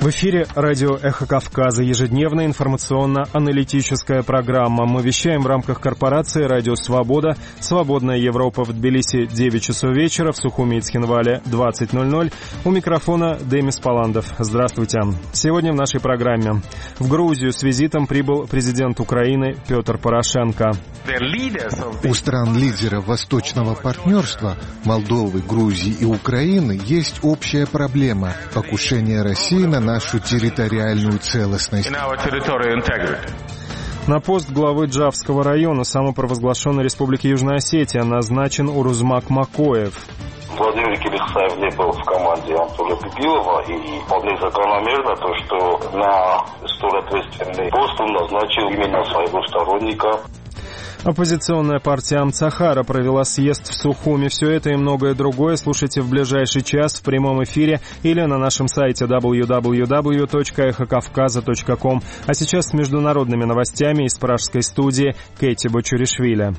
В эфире радио «Эхо Кавказа», ежедневная информационно-аналитическая программа. Мы вещаем в рамках корпорации «Радио Свобода». «Свободная Европа» в Тбилиси 9 часов вечера, в Сухуми и Цхинвале 20:00. У микрофона Демис Паландов. Здравствуйте. Сегодня в нашей программе. В Грузию с визитом прибыл президент Украины Петр Порошенко. У стран-лидеров Восточного партнерства Молдовы, Грузии и Украины есть общая проблема – покушение России на нашу территориальную целостность. На пост главы Джавского района самопровозглашенной Республики Южная Осетия назначен Урузмак Макоев. Владимир Кириллисаев не был в команде Анатолия Пипилова, и вполне закономерно то, что на столь ответственный пост он назначил именно своего сторонника. Оппозиционная партия Амцахара провела съезд в Сухуми. Все это и многое другое слушайте в ближайший час в прямом эфире или на нашем сайте www.эхокавказа.ком. А сейчас с международными новостями из пражской студии Кэти Бочуришвили.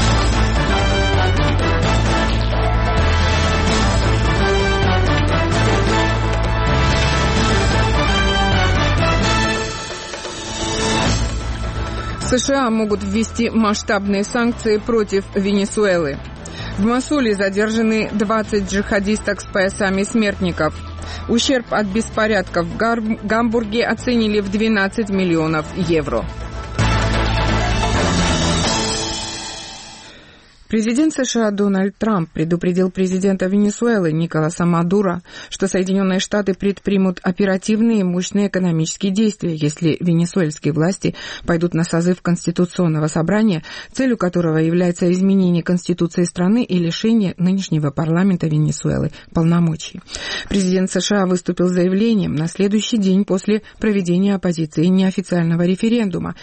США могут ввести масштабные санкции против Венесуэлы. В Мосуле задержаны 20 джихадисток с поясами смертников. Ущерб от беспорядков в Гамбурге оценили в 12 миллионов евро. Президент США Дональд Трамп предупредил президента Венесуэлы Николаса Мадуро, что Соединенные Штаты предпримут оперативные и мощные экономические действия, если венесуэльские власти пойдут на созыв Конституционного собрания, целью которого является изменение Конституции страны и лишение нынешнего парламента Венесуэлы полномочий. Президент США выступил с заявлением на следующий день после проведения оппозиции неофициального референдума,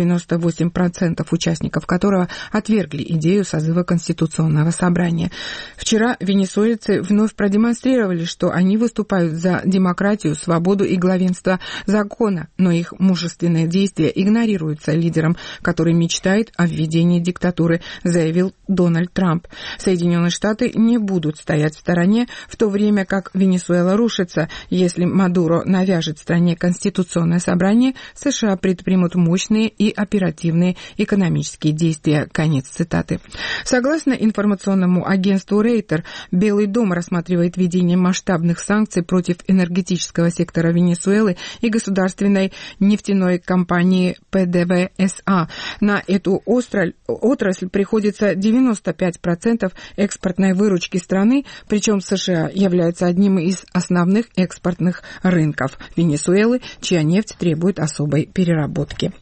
98% участников которого отвергли идею созыва Конституционного собрания. Вчера венесуэльцы вновь продемонстрировали, что они выступают за демократию, свободу и главенство закона, но их мужественные действия игнорируются лидером, который мечтает о введении диктатуры, заявил Дональд Трамп. Соединенные Штаты не будут стоять в стороне, в то время как Венесуэла рушится. Если Мадуро навяжет стране Конституционное собрание, США предпримут мощные и оперативные экономические действия. Конец цитаты. Согласно информационному агентству Рейтер, Белый дом рассматривает введение масштабных санкций против энергетического сектора Венесуэлы и государственной нефтяной компании ПДВСА. На эту отрасль приходится 95% экспортной выручки страны, причем США являются одним из основных экспортных рынков Венесуэлы, чья нефть требует особой переработки.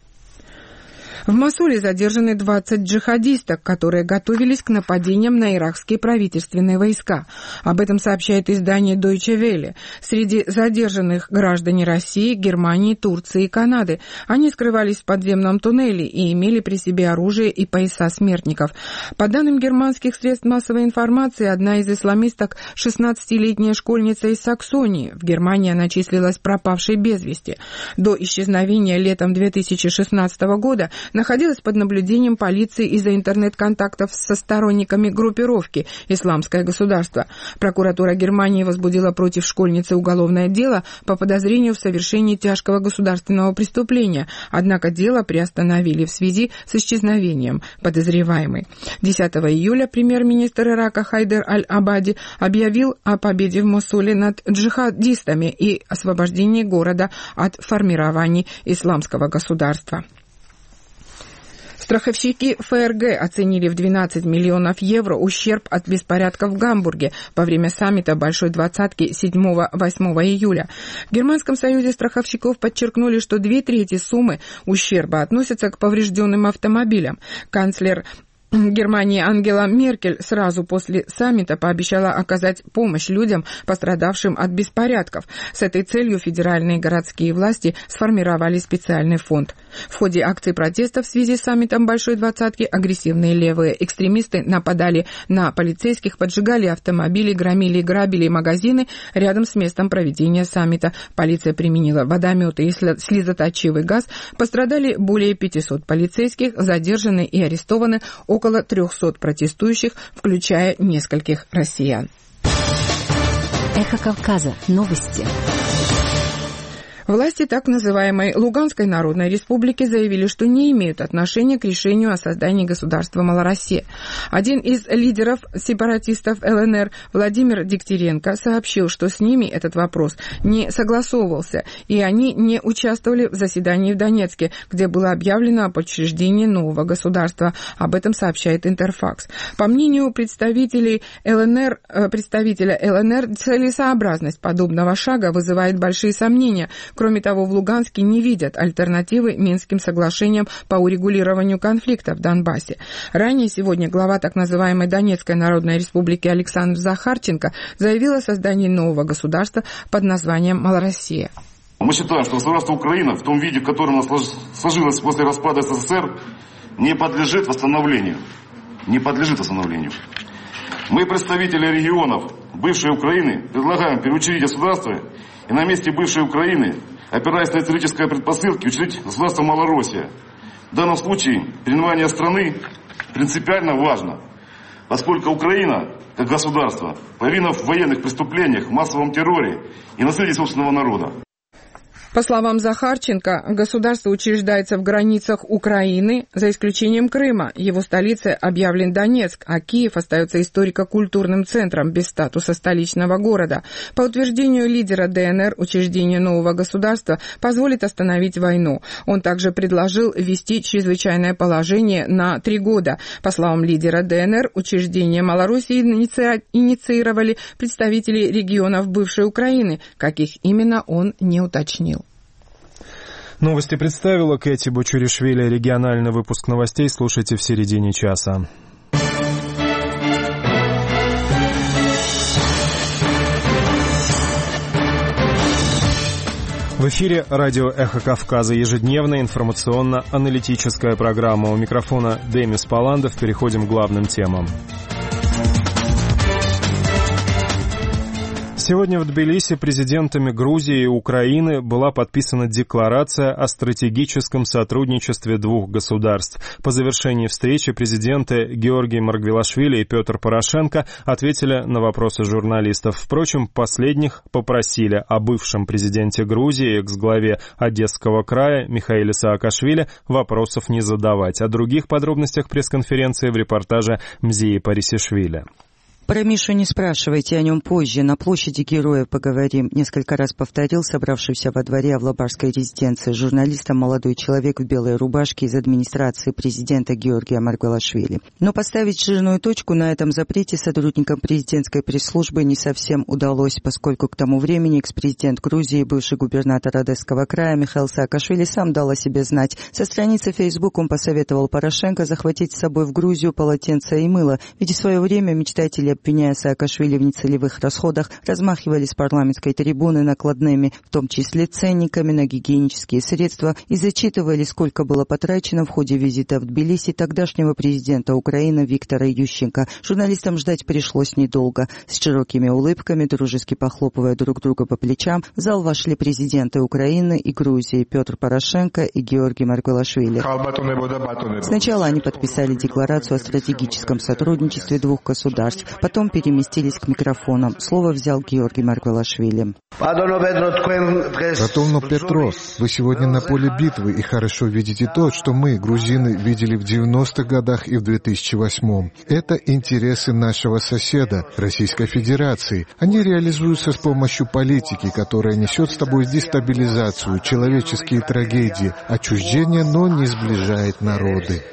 В Мосуле задержаны 20 джихадисток, которые готовились к нападениям на иракские правительственные войска. Об этом сообщает издание Deutsche Welle. Среди задержанных граждане России, Германии, Турции и Канады. Они скрывались в подземном туннеле и имели при себе оружие и пояса смертников. По данным германских средств массовой информации, одна из исламисток, 16-летняя школьница из Саксонии. В Германии она числилась пропавшей без вести. До исчезновения летом 2016 года находилась под наблюдением полиции из-за интернет-контактов со сторонниками группировки «Исламское государство». Прокуратура Германии возбудила против школьницы уголовное дело по подозрению в совершении тяжкого государственного преступления, однако дело приостановили в связи с исчезновением подозреваемой. 10 июля премьер-министр Ирака Хайдер Аль-Абади объявил о победе в Мосуле над джихадистами и освобождении города от формирования исламского государства. Страховщики ФРГ оценили в 12 миллионов евро ущерб от беспорядков в Гамбурге во время саммита Большой Двадцатки 7-8 июля. В Германском союзе страховщиков подчеркнули, что 2/3 суммы ущерба относятся к поврежденным автомобилям. Канцлер Германии Ангела Меркель сразу после саммита пообещала оказать помощь людям, пострадавшим от беспорядков. С этой целью федеральные и городские власти сформировали специальный фонд. В ходе акций протеста в связи с саммитом Большой Двадцатки агрессивные левые экстремисты нападали на полицейских, поджигали автомобили, громили и грабили магазины рядом с местом проведения саммита. Полиция применила водометы и слезоточивый газ. Пострадали более 500 полицейских, задержаны и арестованы около 300 протестующих, включая нескольких россиян. Эхо Кавказа. Новости. Власти так называемой Луганской Народной Республики заявили, что не имеют отношения к решению о создании государства Малороссия. Один из лидеров сепаратистов ЛНР, Владимир Дегтяренко, сообщил, что с ними этот вопрос не согласовывался, и они не участвовали в заседании в Донецке, где было объявлено об учреждении нового государства. Об этом сообщает Интерфакс. По мнению представителя ЛНР, целесообразность подобного шага вызывает большие сомнения. Кроме того, в Луганске не видят альтернативы Минским соглашениям по урегулированию конфликта в Донбассе. Ранее сегодня глава так называемой Донецкой Народной Республики Александр Захарченко заявил о создании нового государства под названием Малороссия. Мы считаем, что государство Украина в том виде, в котором оно сложилось после распада СССР, не подлежит восстановлению. Не подлежит восстановлению. Мы, представители регионов бывшей Украины, предлагаем переучредить государство и на месте бывшей Украины, опираясь на исторические предпосылки, учредить государство Малороссия. В данном случае переименование страны принципиально важно, поскольку Украина, как государство, повинна в военных преступлениях, массовом терроре и насилии собственного народа. По словам Захарченко, государство учреждается в границах Украины, за исключением Крыма. Его столицей объявлен Донецк, а Киев остается историко-культурным центром без статуса столичного города. По утверждению лидера ДНР, учреждение нового государства позволит остановить войну. Он также предложил ввести чрезвычайное положение на 3 года. По словам лидера ДНР, учреждение Малороссии инициировали представители регионов бывшей Украины. Каких именно, он не уточнил. Новости представила Кэти Бочуришвили. Региональный выпуск новостей слушайте в середине часа. В эфире радио «Эхо Кавказа», ежедневная информационно-аналитическая программа. У микрофона Демис Паландов. Переходим к главным темам. Сегодня в Тбилиси президентами Грузии и Украины была подписана декларация о стратегическом сотрудничестве двух государств. По завершении встречи президенты Георгий Маргвелашвили и Петр Порошенко ответили на вопросы журналистов. Впрочем, последних попросили о бывшем президенте Грузии, экс-главе Одесского края Михаиле Саакашвили вопросов не задавать. О других подробностях пресс-конференции в репортаже Мзии Парисишвили. Про Мишу не спрашивайте, о нем позже. На площади Героев поговорим. Несколько раз повторил собравшийся во дворе Авлабарской резиденции журналистам молодой человек в белой рубашке из администрации президента Георгия Маргвелашвили. Но поставить жирную точку на этом запрете сотрудникам президентской пресс-службы не совсем удалось, поскольку к тому времени экс-президент Грузии, бывший губернатор Одесского края Михаил Саакашвили сам дал о себе знать. Со страницы Facebook он посоветовал Порошенко захватить с собой в Грузию полотенце и мыло, ведь в свое время мечтатели, обвиняя Саакашвили в нецелевых расходах, размахивали с парламентской трибуны накладными, в том числе ценниками на гигиенические средства, и зачитывали, сколько было потрачено в ходе визита в Тбилиси тогдашнего президента Украины Виктора Ющенко. Журналистам ждать пришлось недолго. С широкими улыбками, дружески похлопывая друг друга по плечам, в зал вошли президенты Украины и Грузии Петр Порошенко и Георгий Маргвелашвили. Сначала они подписали декларацию о стратегическом сотрудничестве двух государств, потом переместились к микрофонам. Слово взял Георгий Маргвелашвили. Ратовно Петро, вы сегодня на поле битвы и хорошо видите то, что мы, грузины, видели в 90-х годах и в 2008-м. Это интересы нашего соседа, Российской Федерации. Они реализуются с помощью политики, которая несет с тобой дестабилизацию, человеческие трагедии, отчуждение, но не сближает народы.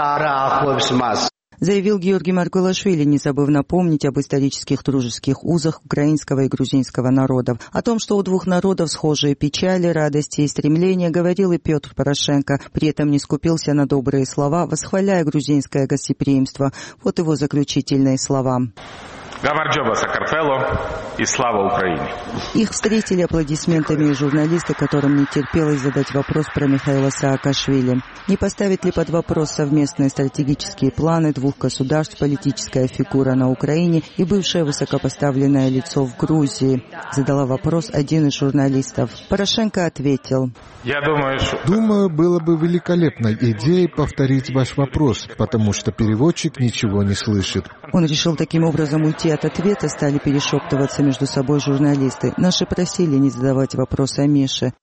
Заявил Георгий Маргвелашвили, не забыв напомнить об исторических дружеских узах украинского и грузинского народов. О том, что у двух народов схожие печали, радости и стремления, говорил и Петр Порошенко. При этом не скупился на добрые слова, восхваляя грузинское гостеприимство. Вот его заключительные слова. Гамарджоба Сакартвело и слава Украине. Их встретили аплодисментами журналисты, которым не терпелось задать вопрос про Михаила Саакашвили. Не поставит ли под вопрос совместные стратегические планы двух государств политическая фигура на Украине и бывшее высокопоставленное лицо в Грузии? Задала вопрос один из журналистов. Порошенко ответил. Думаю, было бы великолепной идеей повторить ваш вопрос, потому что переводчик ничего не слышит. Он решил таким образом уйти от ответа стали перешептываться между собой журналисты. Наши просили не задавать вопросы о Мише.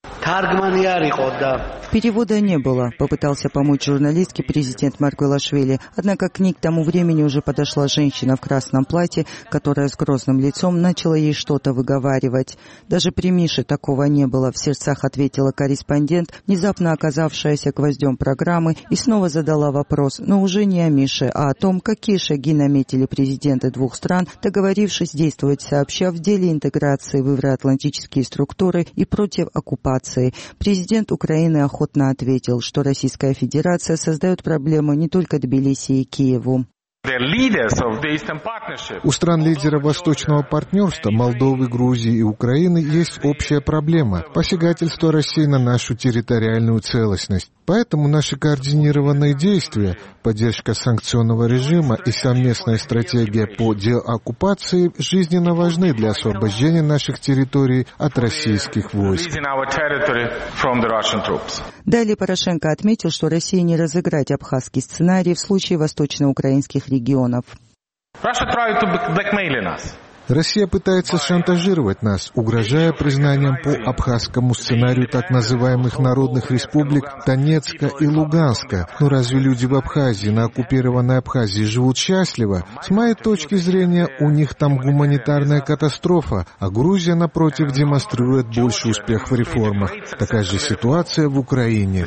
Перевода не было. Попытался помочь журналистке президент Маргвелашвили. Однако к ней к тому времени уже подошла женщина в красном платье, которая с грозным лицом начала ей что-то выговаривать. Даже при Мише такого не было, в сердцах ответила корреспондент, внезапно оказавшаяся гвоздем программы, и снова задала вопрос, но уже не о Мише, а о том, какие шаги наметили президенты двух стран, договорившись действовать сообща в деле интеграции в евроатлантические структуры и против оккупации. Президент Украины охотно ответил, что Российская Федерация создает проблемы не только Тбилиси и Киеву. У стран лидеров Восточного партнерства, Молдовы, Грузии и Украины, есть общая проблема – посягательство России на нашу территориальную целостность. Поэтому наши координированные действия, поддержка санкционного режима и совместная стратегия по деоккупации жизненно важны для освобождения наших территорий от российских войск. Далее Порошенко отметил, что России не разыграть абхазский сценарий в случае восточноукраинских регионов. Россия пытается шантажировать нас, угрожая признанием по абхазскому сценарию так называемых народных республик Донецка и Луганска. Но разве люди в Абхазии, на оккупированной Абхазии, живут счастливо? С моей точки зрения, у них там гуманитарная катастрофа, а Грузия, напротив, демонстрирует больший успех в реформах. Такая же ситуация в Украине.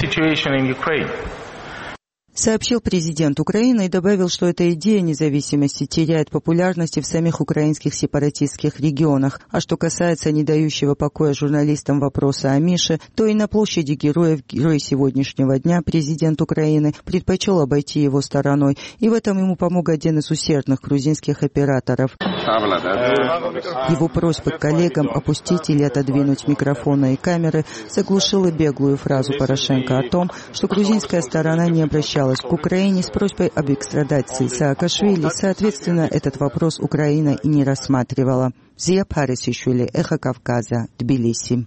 Сообщил президент Украины и добавил, что эта идея независимости теряет популярность в самих украинских сепаратистских регионах. А что касается не дающего покоя журналистам вопроса о Мише, то и на площади героев, герой сегодняшнего дня, президент Украины предпочел обойти его стороной. И в этом ему помог один из усердных грузинских операторов. Его просьба к коллегам опустить или отодвинуть микрофоны и камеры заглушила беглую фразу Порошенко о том, что грузинская сторона не обращалась к Украине с просьбой об экстрадации Саакашвили. Соответственно, этот вопрос Украина и не рассматривала. Зия Парисишвили, Эхо Кавказа, Тбилиси.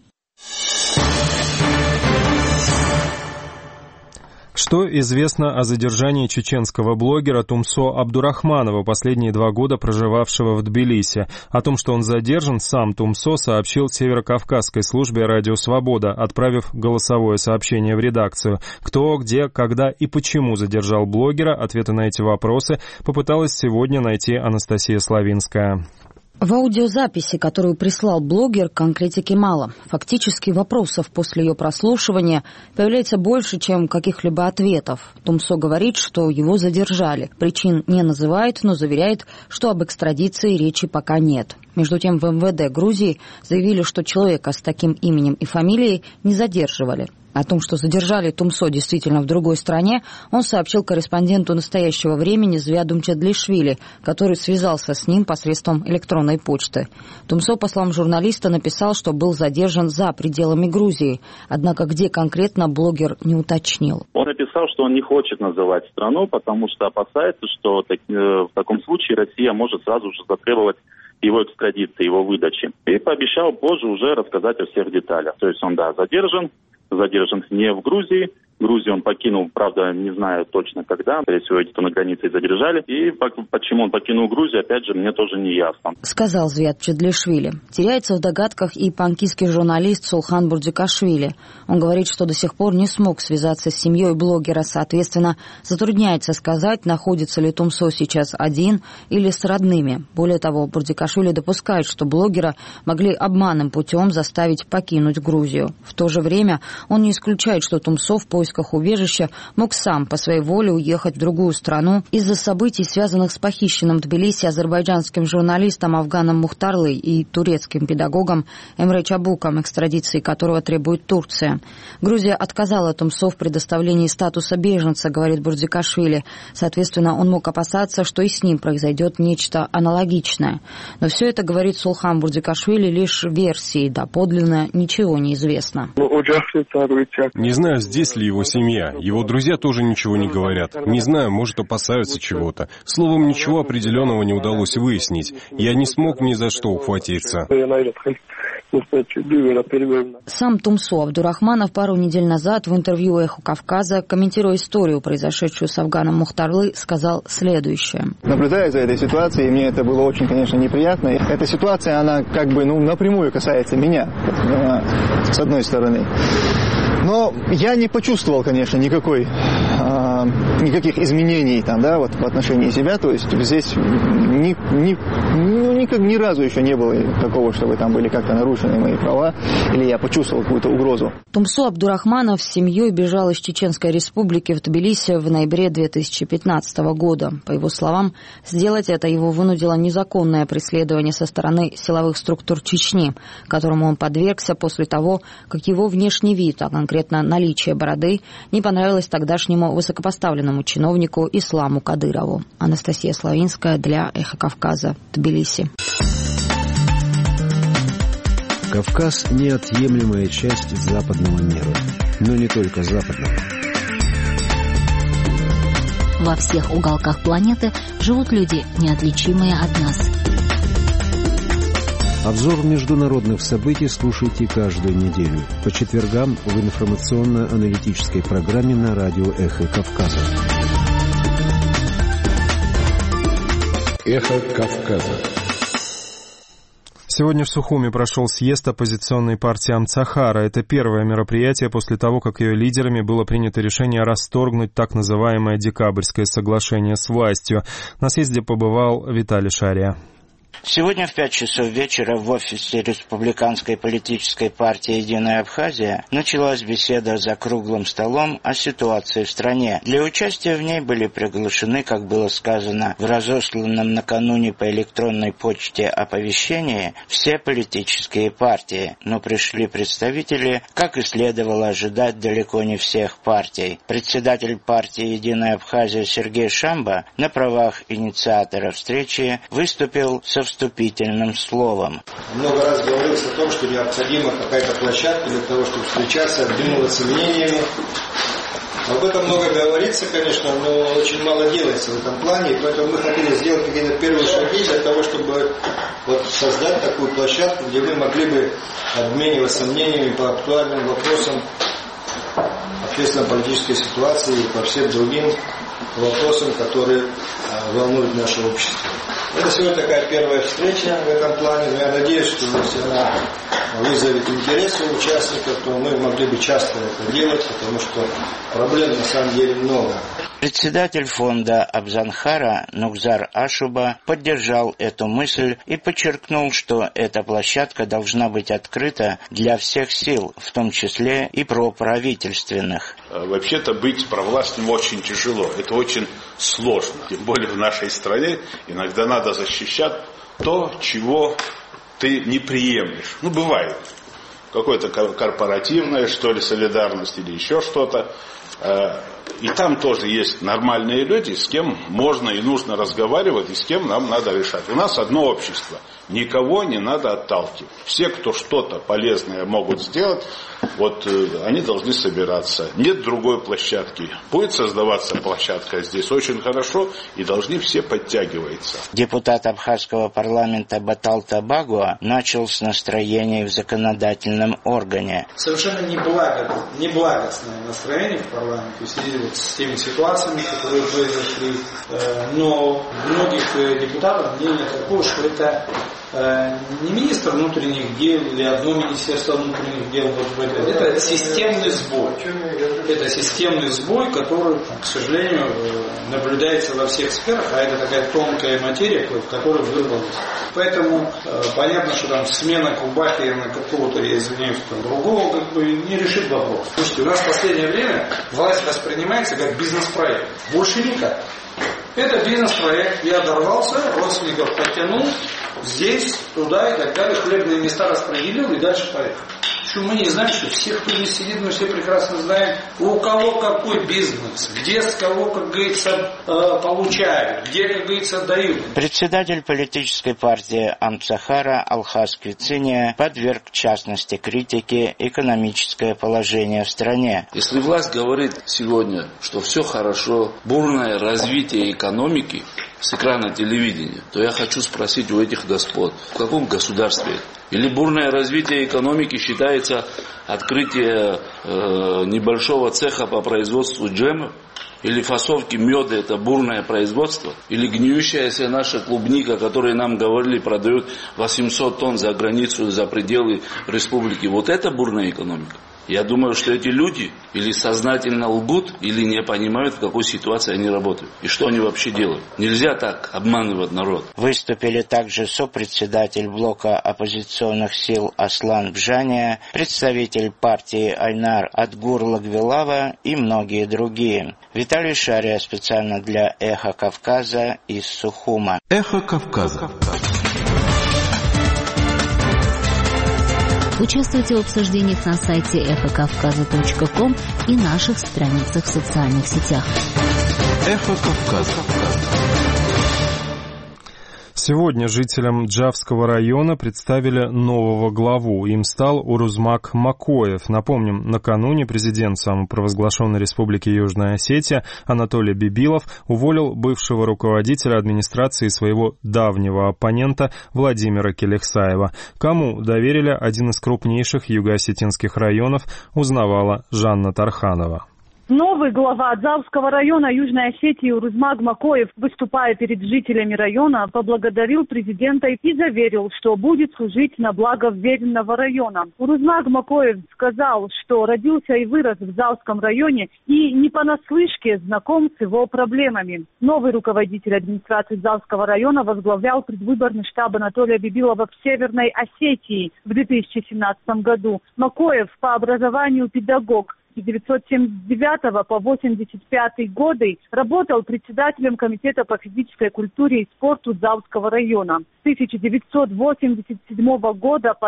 Что известно о задержании чеченского блогера Тумсо Абдурахманова, последние 2 года проживавшего в Тбилиси? О том, что он задержан, сам Тумсо сообщил Северокавказской службе «Радио Свобода», отправив голосовое сообщение в редакцию. Кто, где, когда и почему задержал блогера, ответы на эти вопросы попыталась сегодня найти Анастасия Славинская. В аудиозаписи, которую прислал блогер, конкретики мало. Фактически вопросов после ее прослушивания появляется больше, чем каких-либо ответов. Тумсо говорит, что его задержали. Причин не называет, но заверяет, что об экстрадиции речи пока нет. Между тем, в МВД Грузии заявили, что человека с таким именем и фамилией не задерживали. О том, что задержали Тумсо действительно в другой стране, он сообщил корреспонденту «Настоящего времени» Звяду Мчедлишвили, который связался с ним посредством электронной почты. Тумсо, по словам журналиста, написал, что был задержан за пределами Грузии. Однако где конкретно, блогер не уточнил. Он написал, что он не хочет называть страну, потому что опасается, что в таком случае Россия может сразу же затребовать его экстрадиции, его выдачи. И пообещал позже уже рассказать о всех деталях. То есть он, задержан не в Грузии. Грузию он покинул, правда, не знаю точно когда. Скорее всего, где-то на границе задержали. И почему он покинул Грузию, опять же, мне тоже не ясно. Сказал Звяд Мчедлишвили. Теряется в догадках и панкистский журналист Сулхан Бурдикашвили. Он говорит, что до сих пор не смог связаться с семьей блогера. Соответственно, затрудняется сказать, находится ли Тумсо сейчас один или с родными. Более того, Бурдикашвили допускает, что блогера могли обманным путем заставить покинуть Грузию. В то же время он не исключает, что Тумсо в поисках убежища мог сам по своей воле уехать в другую страну из-за событий, связанных с похищенным в Тбилиси азербайджанским журналистом Афганом Мухтарлой и турецким педагогом Эмре Чабуком, экстрадиции которого требует Турция. Грузия отказала Тумсо в предоставлении статуса беженца, говорит Бурдикашвили. Соответственно, он мог опасаться, что и с ним произойдет нечто аналогичное. Но все это, говорит Сулхан Бурдикашвили, лишь версии, доподлинно ничего не известно. Не знаю, здесь ли его семья. Его друзья тоже ничего не говорят. Не знаю, может, опасаются чего-то. Словом, ничего определенного не удалось выяснить. Я не смог ни за что ухватиться. Сам Тумсо Абдурахманов пару недель назад в интервью «Эхо Кавказа», комментируя историю, произошедшую с Афганом Мухтарлы, сказал следующее. Наблюдая за этой ситуацией, мне это было очень, конечно, неприятно. Эта ситуация, она как бы напрямую касается меня, с одной стороны. Но я не почувствовал, конечно, никаких изменений там, да, вот, в отношении себя. То есть здесь ни разу еще не было такого, чтобы там были как-то нарушены мои права, или я почувствовал какую-то угрозу. Тумсо Абдурахманов с семьей бежал из Чеченской республики в Тбилиси в ноябре 2015 года. По его словам, сделать это его вынудило незаконное преследование со стороны силовых структур Чечни, которому он подвергся после того, как его внешний вид, а конкретно наличие бороды, не понравилось тогдашнему высокопоставленному чиновнику Исламу Кадырову. Анастасия Славинская для «Эхо Кавказа», Тбилиси. Кавказ – неотъемлемая часть западного мира, но не только западного. Во всех уголках планеты живут люди, неотличимые от нас. Обзор международных событий слушайте каждую неделю по четвергам в информационно-аналитической программе на радио «Эхо Кавказа». «Эхо Кавказа». Сегодня в Сухуми прошел съезд оппозиционной партии Амцахара. Это первое мероприятие после того, как ее лидерами было принято решение расторгнуть так называемое декабрьское соглашение с властью. На съезде побывал Виталий Шария. Сегодня в 5 часов вечера в офисе Республиканской политической партии «Единая Абхазия» началась беседа за круглым столом о ситуации в стране. Для участия в ней были приглашены, как было сказано, в разосланном накануне по электронной почте оповещении все политические партии, но пришли представители, как и следовало ожидать, далеко не всех партий. Председатель партии «Единая Абхазия» Сергей Шамба на правах инициатора встречи выступил со вступительным словом. Много раз говорилось о том, что необходима какая-то площадка для того, чтобы встречаться, обмениваться мнениями. Об этом много говорится, конечно, но очень мало делается в этом плане, и поэтому мы хотели сделать какие-то первые шаги для того, чтобы создать такую площадку, где мы могли бы обмениваться мнениями по актуальным вопросам общественно-политической ситуации и по всем другим вопросам, которые волнуют наше общество. Это сегодня такая первая встреча в этом плане, но я надеюсь, что если она вызовет интерес у участников, то мы могли бы часто это делать, потому что проблем на самом деле много. Председатель фонда Абзанхара Нукзар Ашуба поддержал эту мысль и подчеркнул, что эта площадка должна быть открыта для всех сил, в том числе и проправительственных. Вообще-то быть провластным очень тяжело, это очень сложно. Тем более в нашей стране иногда надо защищать то, чего ты не приемлешь. Бывает. Какое-то корпоративное, что ли, солидарность или еще что-то. И там тоже есть нормальные люди, с кем можно и нужно разговаривать, и с кем нам надо решать. У нас одно общество. Никого не надо отталкивать. Все, кто что-то полезное могут сделать, они должны собираться. Нет другой площадки. Будет создаваться площадка здесь очень хорошо, и должны все подтягиваться. Депутат абхазского парламента Батал Табагуа начал с настроений в законодательном органе. Совершенно неблагостное настроение в парламенте в связи с теми ситуациями, которые произошли. Но у многих депутатов мнение такое, что это не министр внутренних дел или одно министерство внутренних дел, это системный сбой. Это системный сбой, который, к сожалению, наблюдается во всех сферах, а это такая тонкая материя, в которой вырвалась. Поэтому понятно, что там смена Кубахи на какого-то, я извиняюсь, другого не решит вопрос. Слушайте, у нас в последнее время власть воспринимается как бизнес-проект. Больше никак. Это бизнес-проект. Я дорвался, родственников подтянул, здесь, туда и так далее, хлебные места распределил и дальше поехал. Мы не знаем, что всех, кто здесь сидит, мы все прекрасно знаем, у кого какой бизнес, где с кого, как говорится, получают, где, как говорится, дают. Председатель политической партии Амцахара Алхаз Квициния подверг, в частности, критике экономическое положение в стране. Если власть говорит сегодня, что все хорошо, бурное развитие экономики, с экрана телевидения, то я хочу спросить у этих господ, в каком государстве это? Или бурное развитие экономики считается открытие небольшого цеха по производству джемов? Или фасовки меда – это бурное производство? Или гниющаяся наша клубника, которую нам говорили, продают 800 тонн за границу, за пределы республики? Вот это бурная экономика? Я думаю, что эти люди или сознательно лгут, или не понимают, в какой ситуации они работают. И что они вообще делают. Нельзя так обманывать народ. Выступили также сопредседатель блока оппозиционных сил Аслан Бжания, представитель партии Айнар Адгур Лагвилава и многие другие. Виталий Шария специально для «Эхо Кавказа» из Сухума. «Эхо Кавказа». Участвуйте в обсуждениях на сайте эхокавказа.ком и наших страницах в социальных сетях. Эхо Кавказа. Сегодня жителям Джавского района представили нового главу. Им стал Урузмак Макоев. Напомним, накануне президент самопровозглашенной республики Южная Осетия Анатолий Бибилов уволил бывшего руководителя администрации своего давнего оппонента Владимира Келехсаева. Кому доверили один из крупнейших юго-осетинских районов, узнавала Жанна Тарханова. Новый глава Джавского района Южной Осетии Урузмак Макоев, выступая перед жителями района, поблагодарил президента и заверил, что будет служить на благо вверенного района. Урузмак Макоев сказал, что родился и вырос в Джавском районе и не понаслышке знаком с его проблемами. Новый руководитель администрации Джавского района возглавлял предвыборный штаб Анатолия Бибилова в Северной Осетии в 2017 году. Макоев по образованию педагог. С 1979 по 1985 годы работал председателем комитета по физической культуре и спорту Джавского района. С 1987 года по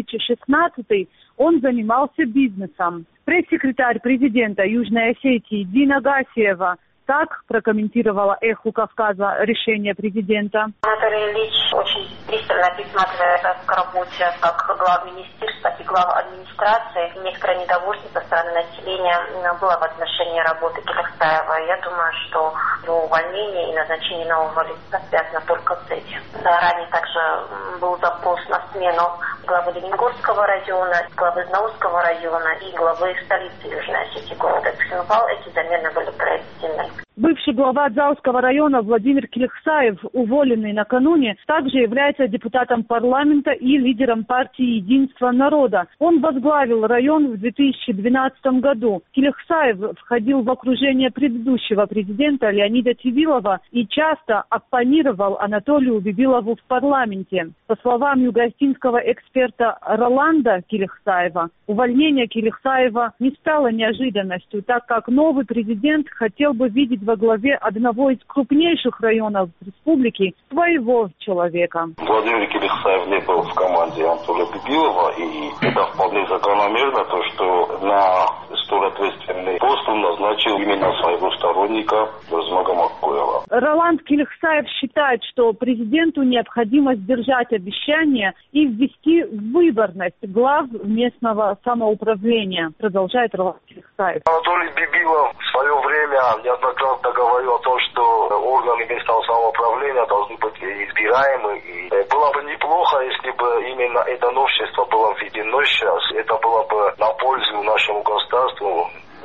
2016 он занимался бизнесом. Пресс-секретарь президента Южной Осетии Дина Гасиева так прокомментировала «Эху Кавказа» решение президента. Анатолий Ильич очень пристально присматривается к работе как глав министерства и глав администрации. Некоторое недовольство со стороны населения было в отношении работы Келехсаева. Я думаю, что его увольнение и назначение нового лица связано только с этим. Ранее также был запрос на смену главы Лениногорского района, главы Знаурского района и главы столицы Южной Осетии, города Цхинвал. Эти замены были проведены. Бывший глава Джавского района Владимир Келехсаев, уволенный накануне, также является депутатом парламента и лидером партии «Единство народа». Он возглавил район в 2012 году. Келехсаев входил в окружение предыдущего президента Леонида Тивилова и часто оппонировал Анатолию Бибилову в парламенте. По словам юго-осетинского эксперта Роланда Келехсаева, увольнение Келехсаева не стало неожиданностью, так как новый президент хотел бы видеть во главе одного из крупнейших районов республики своего человека. Владимир Келехсаев не был в команде Анатолия Бибилова, и это вполне закономерно, то, что на столь ответственный пост он назначил именно своего сторонника Урузмака Макоева. Роланд Келехсаев считает, что президенту необходимо сдержать обещания и ввести выборность глав местного самоуправления, продолжает Роланд Келехсаев. Анатолий Бибилов в свое время неоднократно говорил о том, что органы местного самоуправления должны быть избираемы. И было бы неплохо, если бы именно это новшество было введено сейчас. Это было бы на пользу нашему государству.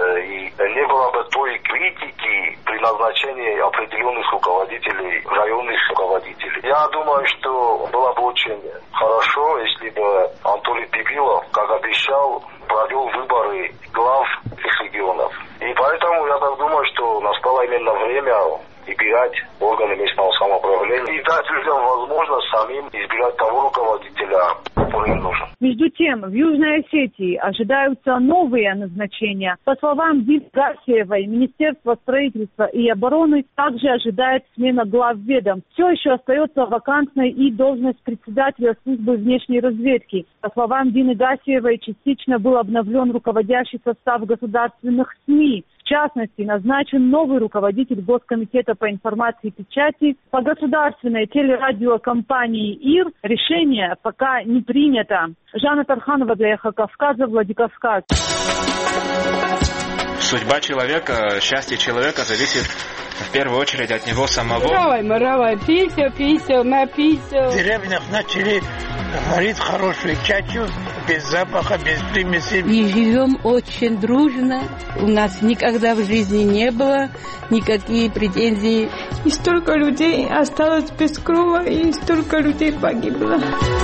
И не было бы той критики при назначении определенных руководителей, районных руководителей. Я думаю, что было бы очень хорошо, если бы Анатолий Бибилов, как обещал, провел выборы глав этих регионов. И поэтому я так думаю, что настало именно время избирать органы местного самоуправления и дать людям возможность самим избирать того руководителя, который им нужен. Между тем, в Южной Осетии ожидаются новые назначения. По словам Дины Гасиевой, Министерство строительства и обороны также ожидает смена глав ведомств. Все еще остается вакантной и должность председателя службы внешней разведки. По словам Дины Гасиевой, частично был обновлен руководящий состав государственных СМИ. В частности, назначен новый руководитель Госкомитета по информации и печати. По государственной телерадиокомпании ИР решение пока не принято. Жанна Тарханова для «Эхо Кавказа», Владикавказ. Судьба человека, счастье человека зависит в первую очередь от него самого. Моровай, писал, написал. В деревнях начали варить хорошую чачу, без запаха, без примесей. И живем очень дружно. У нас никогда в жизни не было никаких претензий. И столько людей осталось без крова, и столько людей погибло.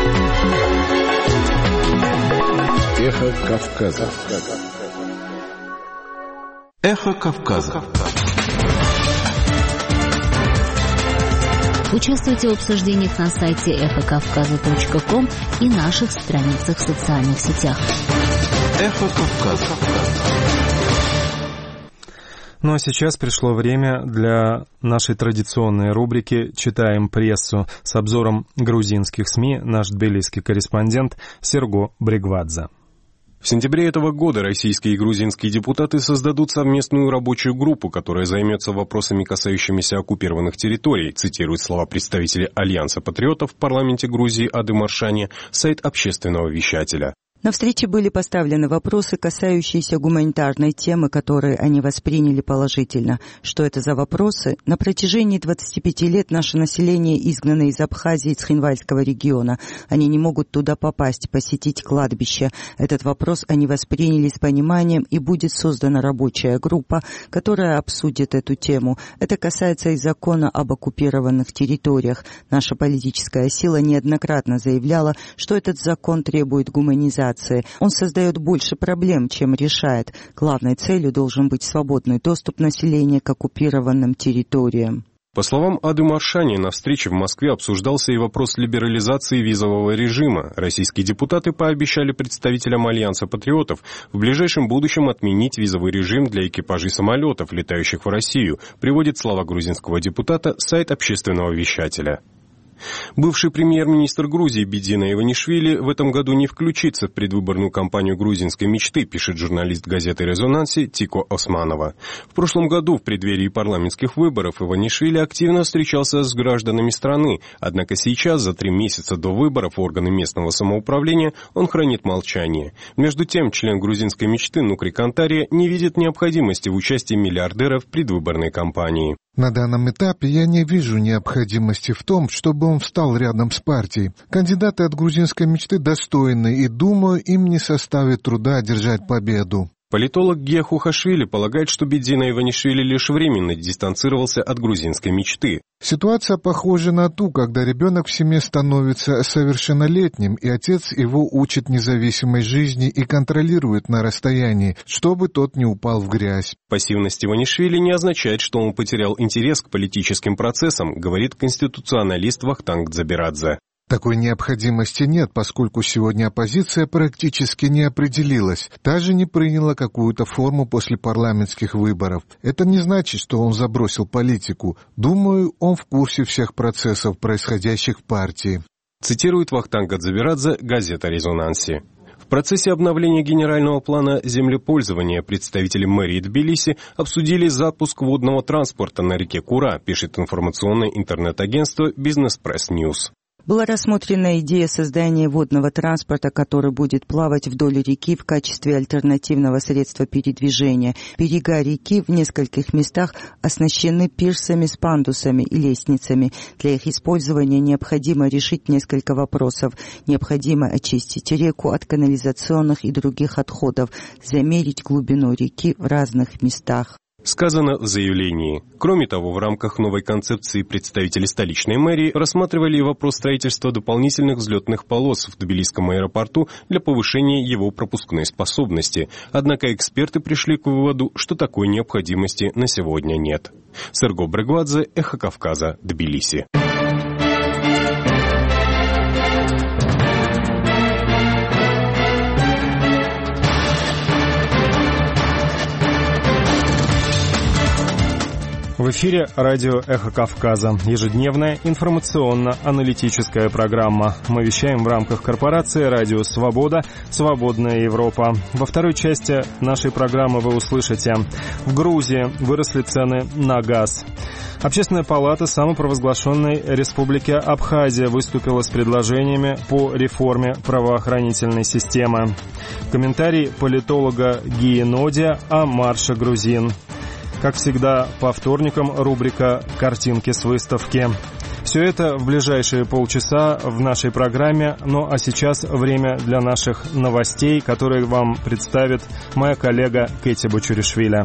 Эхо Кавказа. Эхо Кавказа. Участвуйте в обсуждениях на сайте эхокавказа.ком и наших страницах в социальных сетях. Эхо Кавказа. Ну а сейчас пришло время для нашей традиционной рубрики «Читаем прессу» с обзором грузинских СМИ наш тбилисский корреспондент Серго Бригвадзе. В сентябре этого года российские и грузинские депутаты создадут совместную рабочую группу, которая займется вопросами, касающимися оккупированных территорий, цитирует слова представителя Альянса патриотов в парламенте Грузии Ады Маршани, сайт общественного вещателя. На встрече были поставлены вопросы, касающиеся гуманитарной темы, которые они восприняли положительно. Что это за вопросы? На протяжении 25 лет наше население изгнано из Абхазии и Цхинвальского региона. Они не могут туда попасть, посетить кладбище. Этот вопрос они восприняли с пониманием, и будет создана рабочая группа, которая обсудит эту тему. Это касается и закона об оккупированных территориях. Наша политическая сила неоднократно заявляла, что этот закон требует гуманизации. Он создает больше проблем, чем решает. Главной целью должен быть свободный доступ населения к оккупированным территориям. По словам Ады Маршани, на встрече в Москве обсуждался и вопрос либерализации визового режима. Российские депутаты пообещали представителям Альянса патриотов в ближайшем будущем отменить визовый режим для экипажей самолетов, летающих в Россию, приводит слова грузинского депутата сайт общественного вещателя. Бывший премьер-министр Грузии Бидзина Иванишвили в этом году не включится в предвыборную кампанию грузинской мечты, пишет журналист газеты «Резонанси» Тико Османова. В прошлом году в преддверии парламентских выборов Иванишвили активно встречался с гражданами страны, однако сейчас, за 3 месяца до выборов в органы местного самоуправления, он хранит молчание. Между тем, член грузинской мечты Нукри Кантария не видит необходимости в участии миллиардера в предвыборной кампании. На данном этапе я не вижу необходимости в том, чтобы он встал рядом с партией. Кандидаты от грузинской мечты достойны, и, думаю, им не составит труда одержать победу. Политолог Гия Хухашвили полагает, что Бидзина Иванишвили лишь временно дистанцировался от грузинской мечты. Ситуация похожа на ту, когда ребенок в семье становится совершеннолетним, и отец его учит независимой жизни и контролирует на расстоянии, чтобы тот не упал в грязь. Пассивность Иванишвили не означает, что он потерял интерес к политическим процессам, говорит конституционалист Вахтанг Дзабирадзе. Такой необходимости нет, поскольку сегодня оппозиция практически не определилась, даже не приняла какую-то форму после парламентских выборов. Это не значит, что он забросил политику. Думаю, он в курсе всех процессов, происходящих в партии. Цитирует Вахтанга Дзабирадзе газета «Резонанси». В процессе обновления генерального плана землепользования представители мэрии Тбилиси обсудили запуск водного транспорта на реке Кура, пишет информационное интернет-агентство «Бизнес Пресс Ньюс». Была рассмотрена идея создания водного транспорта, который будет плавать вдоль реки в качестве альтернативного средства передвижения. Берега реки в нескольких местах оснащены пирсами с пандусами и лестницами. Для их использования необходимо решить несколько вопросов. Необходимо очистить реку от канализационных и других отходов, замерить глубину реки в разных местах. Сказано в заявлении. Кроме того, в рамках новой концепции представители столичной мэрии рассматривали и вопрос строительства дополнительных взлетных полос в Тбилисском аэропорту для повышения его пропускной способности. Однако эксперты пришли к выводу, что такой необходимости на сегодня нет. Серго Бригвадзе, Эхо Кавказа, Тбилиси. В эфире радио «Эхо Кавказа». Ежедневная информационно-аналитическая программа. Мы вещаем в рамках корпорации «Радио Свобода. Свободная Европа». Во второй части нашей программы вы услышите: в Грузии выросли цены на газ. Общественная палата самопровозглашенной Республики Абхазия выступила с предложениями по реформе правоохранительной системы. Комментарий политолога Гии Ноди о марше грузин. Как всегда, по вторникам рубрика «Картинки с выставки». Все это в ближайшие полчаса в нашей программе. Ну а сейчас время для наших новостей, которые вам представит моя коллега Кэти Бочуришвили.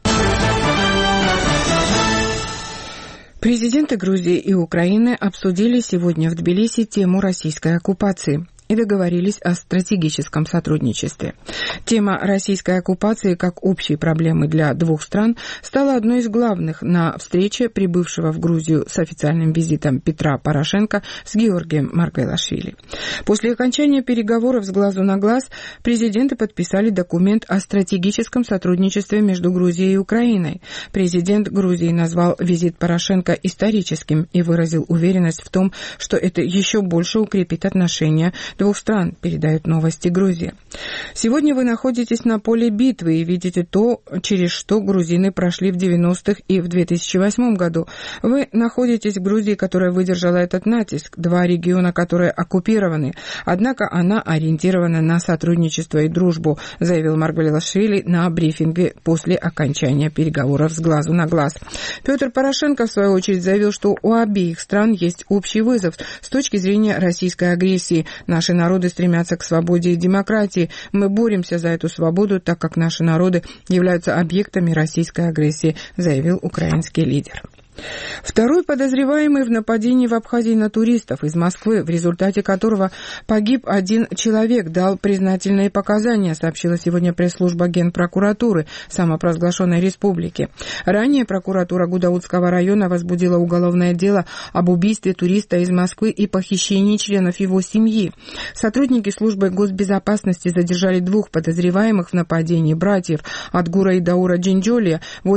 Президенты Грузии и Украины обсудили сегодня в Тбилиси тему российской оккупации и договорились о стратегическом сотрудничестве. Тема российской оккупации как общей проблемы для двух стран стала одной из главных на встрече прибывшего в Грузию с официальным визитом Петра Порошенко с Георгием Маргвелашвили. После окончания переговоров с глазу на глаз президенты подписали документ о стратегическом сотрудничестве между Грузией и Украиной. Президент Грузии назвал визит Порошенко историческим и выразил уверенность в том, что это еще больше укрепит отношения двух стран, передают новости Грузии. Сегодня вы находитесь на поле битвы и видите то, через что грузины прошли в 90-х и в 2008 году. Вы находитесь в Грузии, которая выдержала этот натиск, два региона, которые оккупированы, однако она ориентирована на сотрудничество и дружбу, заявил Маргвелашвили на брифинге после окончания переговоров с глазу на глаз. Петр Порошенко, в свою очередь, заявил, что у обеих стран есть общий вызов с точки зрения российской агрессии. Наши народы стремятся к свободе и демократии. Мы боремся за эту свободу, так как наши народы являются объектами российской агрессии, заявил украинский лидер. Второй подозреваемый в нападении в Абхазии на туристов из Москвы, в результате которого погиб один человек, дал признательные показания, сообщила сегодня пресс-служба Генпрокуратуры самопровозглашенной республики. Ранее прокуратура Гудаутского района возбудила уголовное дело об убийстве туриста из Москвы и похищении членов его семьи. Сотрудники службы госбезопасности задержали двух подозреваемых в нападении братьев Адгура и Даура Джинджолия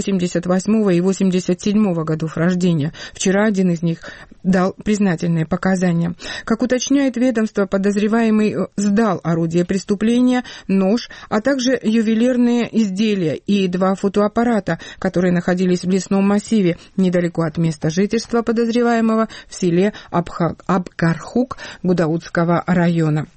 88 и 87 годов рождения. Вчера один из них дал признательные показания. Как уточняет ведомство, подозреваемый сдал орудие преступления, нож, а также ювелирные изделия и два фотоаппарата, которые находились в лесном массиве недалеко от места жительства подозреваемого в селе Абгархук Гудаутского района.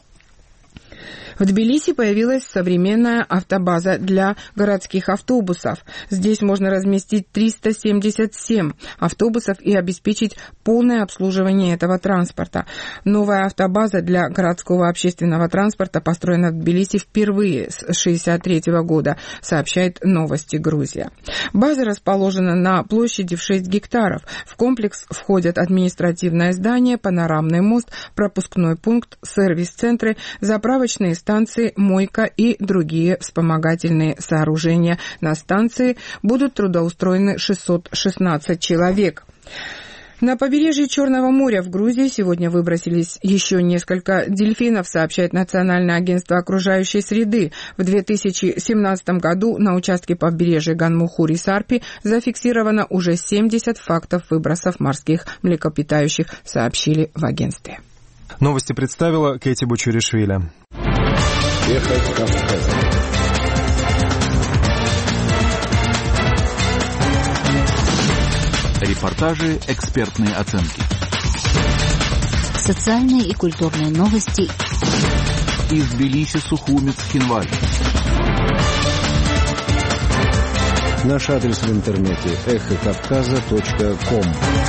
В Тбилиси появилась современная автобаза для городских автобусов. Здесь можно разместить 377 автобусов и обеспечить полное обслуживание этого транспорта. Новая автобаза для городского общественного транспорта построена в Тбилиси впервые с 1963 года, сообщает «Новости Грузия». База расположена на площади в 6 гектаров. В комплекс входят административное здание, панорамный мост, пропускной пункт, сервис-центры, заправочные станции, мойка и другие вспомогательные сооружения. На станции будут трудоустроены 616 человек. На побережье Черного моря в Грузии сегодня выбросились еще несколько дельфинов, сообщает Национальное агентство окружающей среды. В 2017 году на участке побережья Ганмухури-Сарпи зафиксировано уже 70 фактов выбросов морских млекопитающих, сообщили в агентстве. Новости представила Кэти Бочуришвили. Эхо Кавказа. Репортажи, экспертные оценки. Социальные и культурные новости. Из Тбилиси, Сухуми, Цхинвали. Наш адрес в интернете эхокавказа.ком.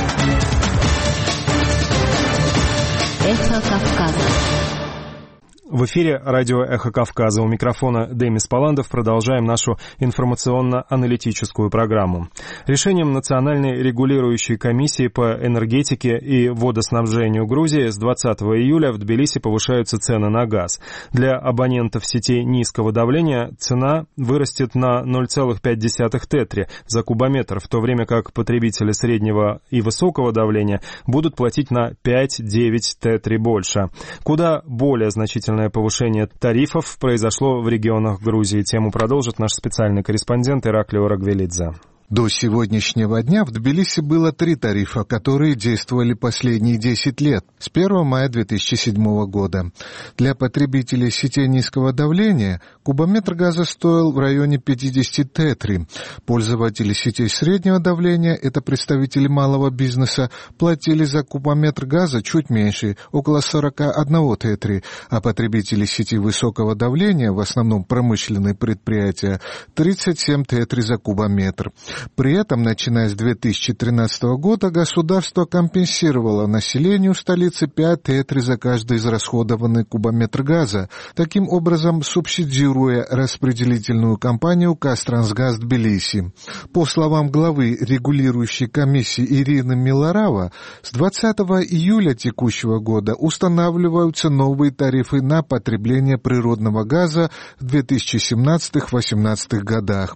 Эхо Кавказа. В эфире радио «Эхо Кавказа». У микрофона Демис Паландов. Продолжаем нашу информационно-аналитическую программу. Решением Национальной регулирующей комиссии по энергетике и водоснабжению Грузии с 20 июля в Тбилиси повышаются цены на газ. Для абонентов сетей низкого давления цена вырастет на 0,5 тетри за кубометр, в то время как потребители среднего и высокого давления будут платить на 5-9 тетри больше. Куда более значительное повышение тарифов произошло в регионах Грузии. Тему продолжит наш специальный корреспондент Ираклий Орагвелидзе. До сегодняшнего дня в Тбилиси было 3 тарифа, которые действовали последние 10 лет, с 1 мая 2007 года. Для потребителей сетей низкого давления кубометр газа стоил в районе 50 тетри. Пользователи сетей среднего давления, это представители малого бизнеса, платили за кубометр газа чуть меньше, около 41 тетри, а потребители сетей высокого давления, в основном промышленные предприятия, 37 тетри за кубометр. При этом, начиная с 2013 года, государство компенсировало населению столицы 5 тетри за каждый израсходованный кубометр газа, таким образом субсидируя распределительную компанию «Казтрансгаз Тбилиси». По словам главы регулирующей комиссии Ирины Миларава, с 20 июля текущего года устанавливаются новые тарифы на потребление природного газа в 2017-2018 годах.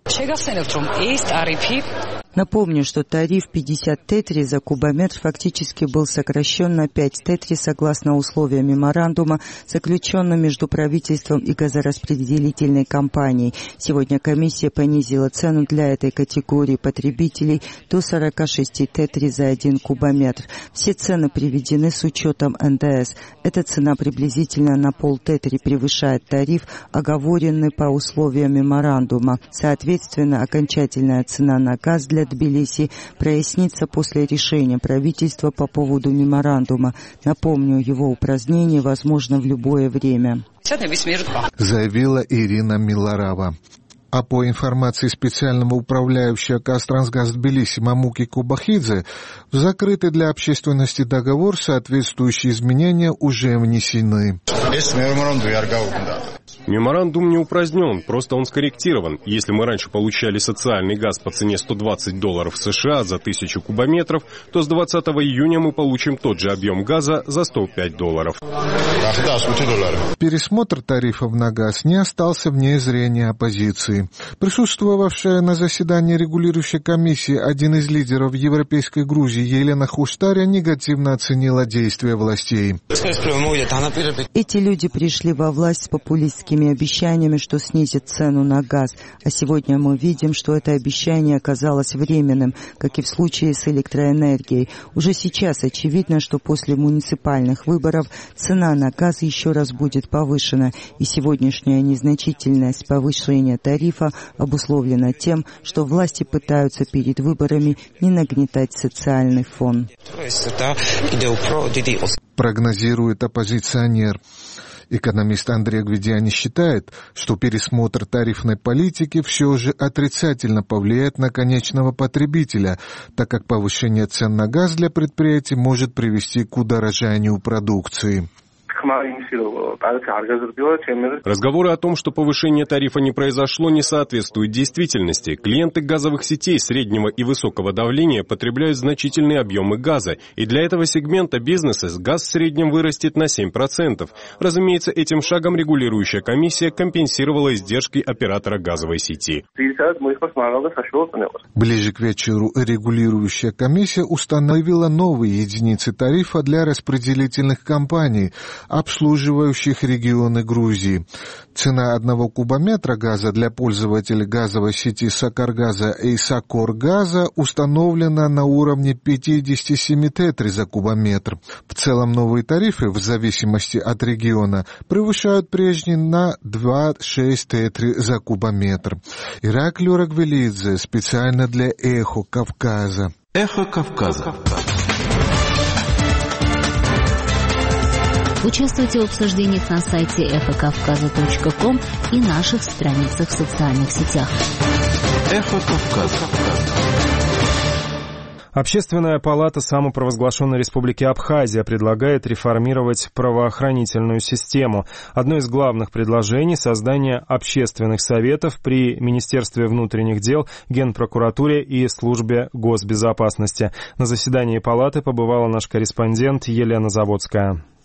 Напомню, что тариф 50 тетри за кубометр фактически был сокращен на 5 тетри согласно условиям меморандума, заключенного между правительством и газораспределительной компанией. Сегодня комиссия понизила цену для этой категории потребителей до 46 тетри за 1 кубометр. Все цены приведены с учетом НДС. Эта цена приблизительно на пол тетри превышает тариф, оговоренный по условиям меморандума. Соответственно, окончательная цена на газ для Тбилиси прояснится после решения правительства по поводу меморандума. Напомню, его упразднение возможно в любое время. Заявила Ирина Миларава. А по информации специального управляющего «Казтрансгаз Тбилиси» Мамуки Кубахидзе, в закрытый для общественности договор соответствующие изменения уже внесены. Меморандум не упразднен, просто он скорректирован. Если мы раньше получали социальный газ по цене $120 США за 1000 кубометров, то с 20 июня мы получим тот же объем газа за $105. Пересмотр тарифов на газ не остался вне зрения оппозиции. Присутствовавшая на заседании регулирующей комиссии один из лидеров Европейской Грузии Елена Хуштаря негативно оценила действия властей. Эти люди пришли во власть с популистскими обещаниями, что снизит цену на газ. А сегодня мы видим, что это обещание оказалось временным, как и в случае с электроэнергией. Уже сейчас очевидно, что после муниципальных выборов цена на газ еще раз будет повышена. И сегодняшняя незначительность повышения тарифа обусловлена тем, что власти пытаются перед выборами не нагнетать социальный фон. Прогнозирует оппозиционер. Экономист Андрей Гвидиани считает, что пересмотр тарифной политики все же отрицательно повлияет на конечного потребителя, так как повышение цен на газ для предприятий может привести к удорожанию продукции. Разговоры о том, что повышение тарифа не произошло, не соответствуют действительности. Клиенты газовых сетей среднего и высокого давления потребляют значительные объемы газа, и для этого сегмента бизнеса газ в среднем вырастет на 7%. Разумеется, этим шагом регулирующая комиссия компенсировала издержки оператора газовой сети. Ближе к вечеру регулирующая комиссия установила новые единицы тарифа для распределительных компаний, обслуживающих регионы Грузии. Цена 1 кубометра газа для пользователей газовой сети Сакаргаза и Сакоргаза установлена на уровне 57 тетри за кубометр. В целом новые тарифы, в зависимости от региона, превышают прежние на 2,6 тетри за кубометр. Ираклий Рагвелидзе специально для «Эхо Кавказа». «Эхо Кавказа». Участвуйте в обсуждениях на сайте эхокавказа.ком и наших страницах в социальных сетях. Эхо Кавказа. Общественная палата самопровозглашенной республики Абхазия предлагает реформировать правоохранительную систему. Одно из главных предложений – создание общественных советов при Министерстве внутренних дел, Генпрокуратуре и Службе госбезопасности. На заседании палаты побывала наш корреспондент Елена Заводская.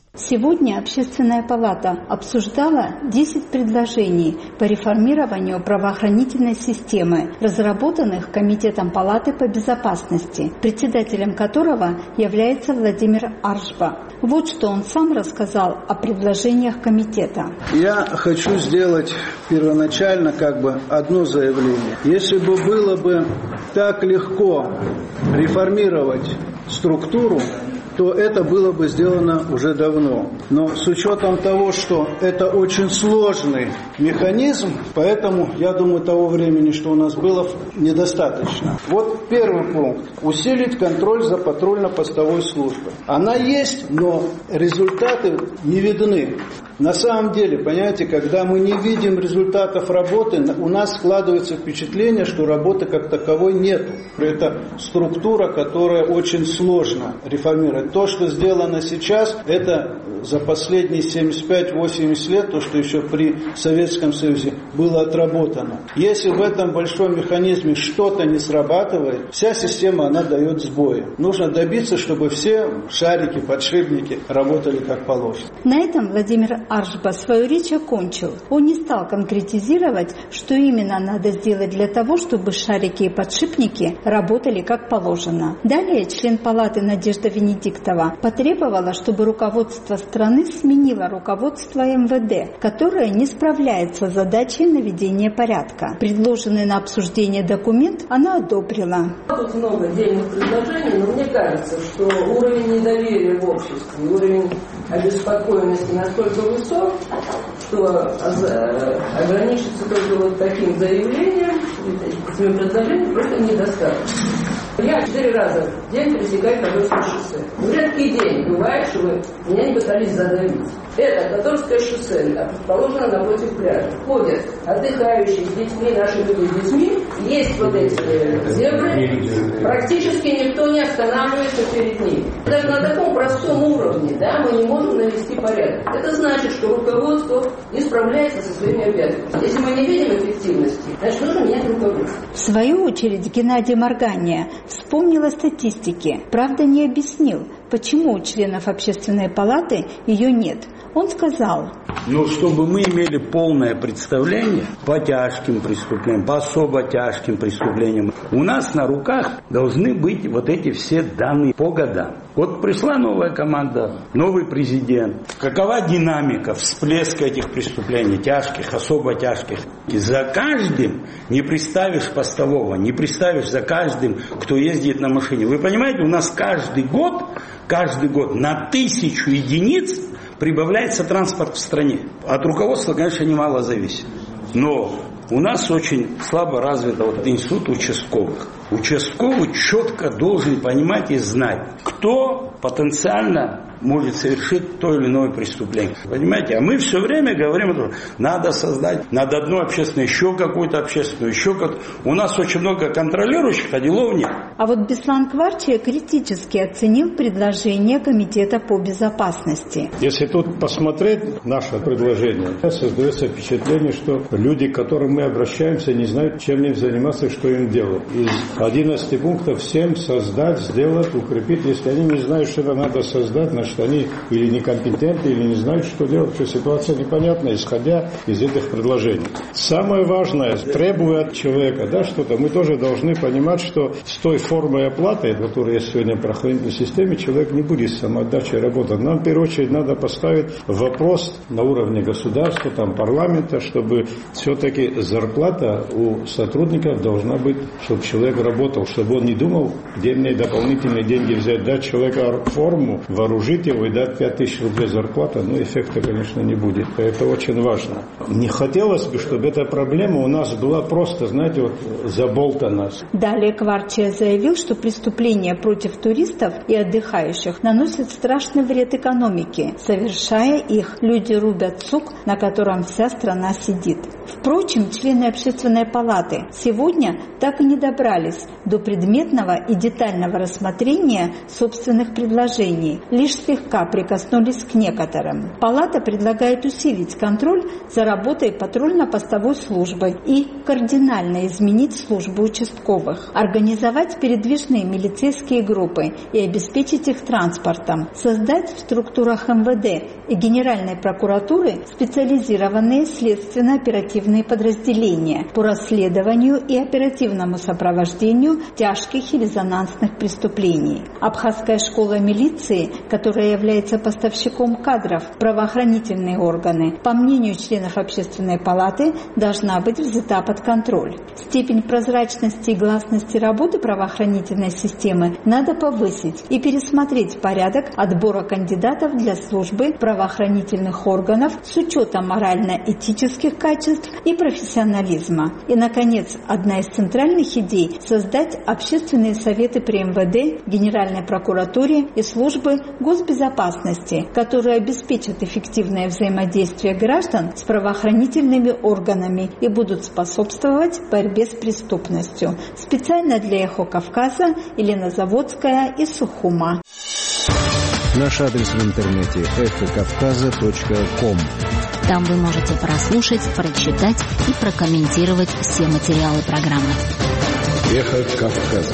Сегодня Общественная палата обсуждала 10 предложений по реформированию правоохранительной системы, разработанных Комитетом палаты по безопасности, председателем которого является Владимир Аршба. Вот что он сам рассказал о предложениях комитета. Я хочу сделать первоначально одно заявление. Если бы было бы так легко реформировать структуру, то это было бы сделано уже давно. Но с учетом того, что это очень сложный механизм, поэтому, я думаю, того времени, что у нас было, недостаточно. Вот первый пункт. Усилить контроль за патрульно-постовой службой. Она есть, но результаты не видны. На самом деле, понимаете, когда мы не видим результатов работы, у нас складывается впечатление, что работы как таковой нет. Это структура, которая очень сложно реформировать. То, что сделано сейчас, это за последние 75-80 лет, то, что еще при Советском Союзе было отработано. Если в этом большом механизме что-то не срабатывает, вся система, она дает сбои. Нужно добиться, чтобы все шарики, подшипники работали как положено. На этом Владимир Аршба свою речь окончил. Он не стал конкретизировать, что именно надо сделать для того, чтобы шарики и подшипники работали как положено. Далее член палаты Надежда Венедиктова потребовала, чтобы руководство страны сменило руководство МВД, которое не справляется с задачей наведения порядка. Предложенный на обсуждение документ она одобрила. Тут много дельных предложений, но мне кажется, что уровень недоверия в обществе, уровень обеспокоенности настолько высок, что ограничиться только вот таким заявлением, этими предложениями просто недостаточно. Я 4 раза в день пересекаю Каторское шоссе. Редкий день бывает, что вы меня не пытались задавить. Это Каторское шоссе, расположено напротив пляжа. Ходят отдыхающие с детьми, наши люди с детьми. Есть вот эти зебры. Практически никто не останавливается перед ними. Даже на таком простом уровне, мы не можем навести порядок. Это значит, что руководство не справляется со своими обязанностями. Если мы не видим эффективности, значит, нужно менять руководство. В свою очередь Геннадий Моргания вспомнил о статистике. Правда, не объяснил, почему у членов Общественной палаты ее нет. Он сказал: чтобы мы имели полное представление по тяжким преступлениям, по особо тяжким преступлениям, у нас на руках должны быть вот эти все данные по годам. Вот пришла новая команда, новый президент. Какова динамика всплеска этих преступлений, тяжких, особо тяжких? И за каждым не приставишь постового, не приставишь за каждым, кто ездит на машине. Вы понимаете, у нас каждый год на 1000 единиц прибавляется транспорт в стране. От руководства, конечно, немало зависит. Но у нас очень слабо развит институт участковых. Участковый четко должен понимать и знать, кто потенциально может совершить то или иное преступление. Понимаете? А мы все время говорим, что надо создать, надо одно общественное, еще какую-то общественную, еще как-то. У нас очень много контролирующих, а делов нет. А вот Беслан Кварчия критически оценил предложение Комитета по безопасности. Если тут посмотреть наше предложение, создается впечатление, что люди, к которым мы обращаемся, не знают, чем им заниматься и что им делать. Из 11 пунктов 7 создать, сделать, укрепить. Если они не знают, что это надо создать, значит, они или некомпетентны, или не знают, что делать, что ситуация непонятна, исходя из этих предложений. Самое важное, требуя от человека что-то, мы тоже должны понимать, что с той формой оплаты, которая есть сегодня в правоохранительной системе, человек не будет самоотдачей работать. Нам, в первую очередь, надо поставить вопрос на уровне государства, парламента, чтобы все-таки зарплата у сотрудников должна быть, чтобы человек работал, чтобы он не думал, где мне дополнительные деньги взять, дать человеку форму, вооружить его и дать 5000 рублей зарплата, эффекта, конечно, не будет. Это очень важно. Не хотелось бы, чтобы эта проблема у нас была просто, заболтана. Далее Кварчия заявил, что преступления против туристов и отдыхающих наносят страшный вред экономике. Совершая их, люди рубят сук, на котором вся страна сидит. Впрочем, члены Общественной палаты сегодня так и не добрались анализ до предметного и детального рассмотрения собственных предложений, лишь слегка прикоснулись к некоторым. Палата предлагает усилить контроль за работой патрульно-постовой службы и кардинально изменить службу участковых, организовать передвижные милицейские группы и обеспечить их транспортом, создать в структурах МВД и Генеральной прокуратуры специализированные следственно-оперативные подразделения по расследованию и оперативному сопровождению тяжких и резонансных преступлений. Абхазская школа милиции, которая является поставщиком кадров в правоохранительные органы, по мнению членов Общественной палаты, должна быть взята под контроль. Степень прозрачности и гласности работы правоохранительной системы надо повысить и пересмотреть порядок отбора кандидатов для службы правоохранительных органов с учетом морально-этических качеств и профессионализма. И, наконец, одна из центральных идей – создать общественные советы при МВД, Генеральной прокуратуре и службы госбезопасности, которые обеспечат эффективное взаимодействие граждан с правоохранительными органами и будут способствовать борьбе с преступностью. Специально для «Эхо Кавказа» Елена Заводская из Сухума. Наш адрес в интернете эхокавказа.ком. Там вы можете прослушать, прочитать и прокомментировать все материалы программы. Эхо Кавказа.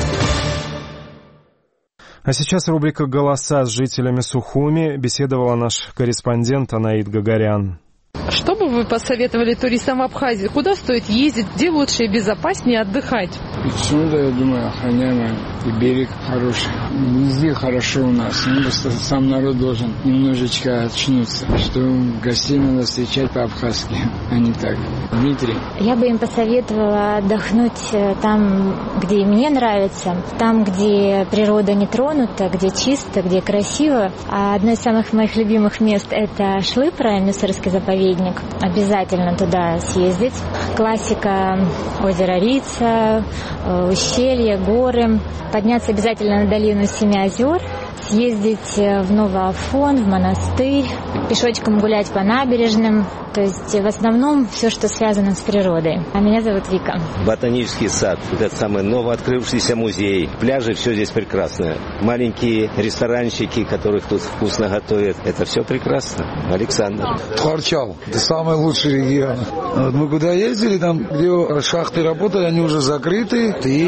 А сейчас рубрика «Голоса» с жителями Сухуми. Беседовала наш корреспондент Анаид Гагарян. Что бы вы посоветовали туристам в Абхазии? Куда стоит ездить? Где лучше и безопаснее отдыхать? Пицунда, я думаю, охраняемая. И берег хороший. Везде хорошо у нас. Но просто сам народ должен немножечко очнуться. Что гостей надо встречать по-абхазски, а не так. Дмитрий? Я бы им посоветовала отдохнуть там, где мне нравится. Там, где природа не тронута, где чисто, где красиво. А одно из самых моих любимых мест – это Шлыпра, Мюссерский заповедник. Обязательно туда съездить. Классика – озеро Рица, ущелья, горы. Подняться обязательно на долину Семи озер, съездить в Новоафон, в монастырь, пешочком гулять по набережным. То есть в основном все, что связано с природой. А меня зовут Вика. Ботанический сад, этот самый новооткрывшийся музей, пляжи, все здесь прекрасно. Маленькие ресторанчики, которых тут вкусно готовят. Это все прекрасно. Александр. Тхарчал. Это самый лучший регион. Вот мы куда ездили, там, где шахты работали, они уже закрыты.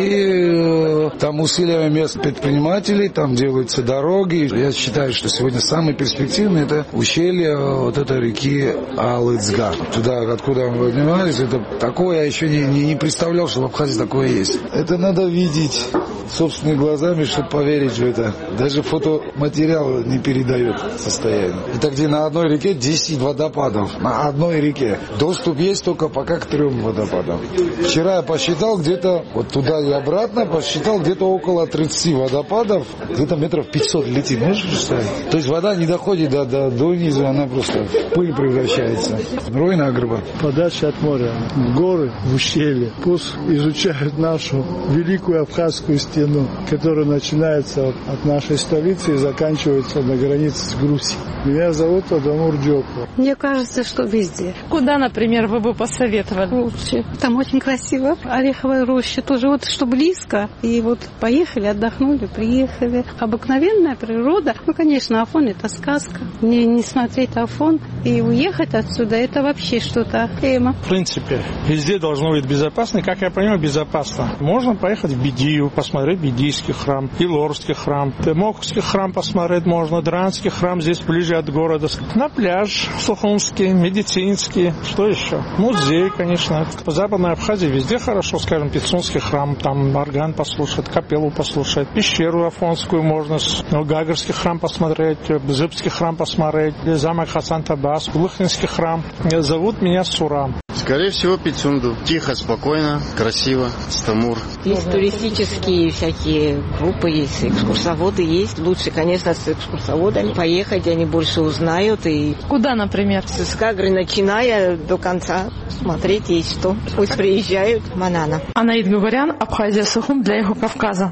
И там усилиями местных предпринимателей, там делаются дороги. Я считаю, что сегодня самый перспективный это ущелье вот этой реки Алыцга. Туда, откуда мы поднимались, это такое я еще не представлял, что в Абхазии такое есть. Это надо видеть собственными глазами, чтобы поверить в это. Даже фотоматериал не передает состояние. Это где на одной реке 10 водопадов. На одной реке. Доступ есть только пока к 3 водопадам. Вчера я посчитал где-то, вот туда и обратно, посчитал где-то около 30 водопадов. Где-то метров 500 летит. Можешь представить? То есть вода не доходит до низа, она просто в пыль превращается. Ройна Агрба. Подальше от моря, в горы, в ущелье. Пусть изучают нашу великую абхазскую стену, которая начинается от нашей столицы и заканчивается на границе с Грузией. Меня зовут Адамур Джопо. Мне кажется, что везде. Куда, например, вы бы посоветовали? Лучше. Там очень красиво. Ореховая роща тоже, вот что близко. И вот поехали, отдохнули, приехали. Обыкновенная природа. Ну, конечно, Афон — это сказка. Не смотреть Афон и уехать отсюда — это вообще что-то. Тема. В принципе, везде должно быть безопасно. Как я понимаю, безопасно. Можно поехать в Бедию, посмотреть Бедийский храм, Илорский храм, Темокский храм посмотреть можно, Дранский храм здесь ближе от города. На пляж Сухумский, медицинский, что еще? Музей, конечно. В Западной Абхазии везде хорошо, скажем, Пицунский храм, там орган послушать, капеллу послушать, пещеру Афонскую можно, Гагарский храм посмотреть, Бзыбский храм посмотреть, замок Хасан-Табас, Лыхнинский храм. Зовут меня Сурам. Скорее всего, Пицунду. Тихо, спокойно, красиво, Стамур. Есть туристические всякие группы, есть экскурсоводы, есть. Лучше, конечно, с экскурсоводами поехать, они больше узнают. И куда, например? С Гагры начиная до конца смотреть есть что. Пусть приезжают. Манана. Анаид Гагарян, Абхазия, Сухум для Эхо Кавказа.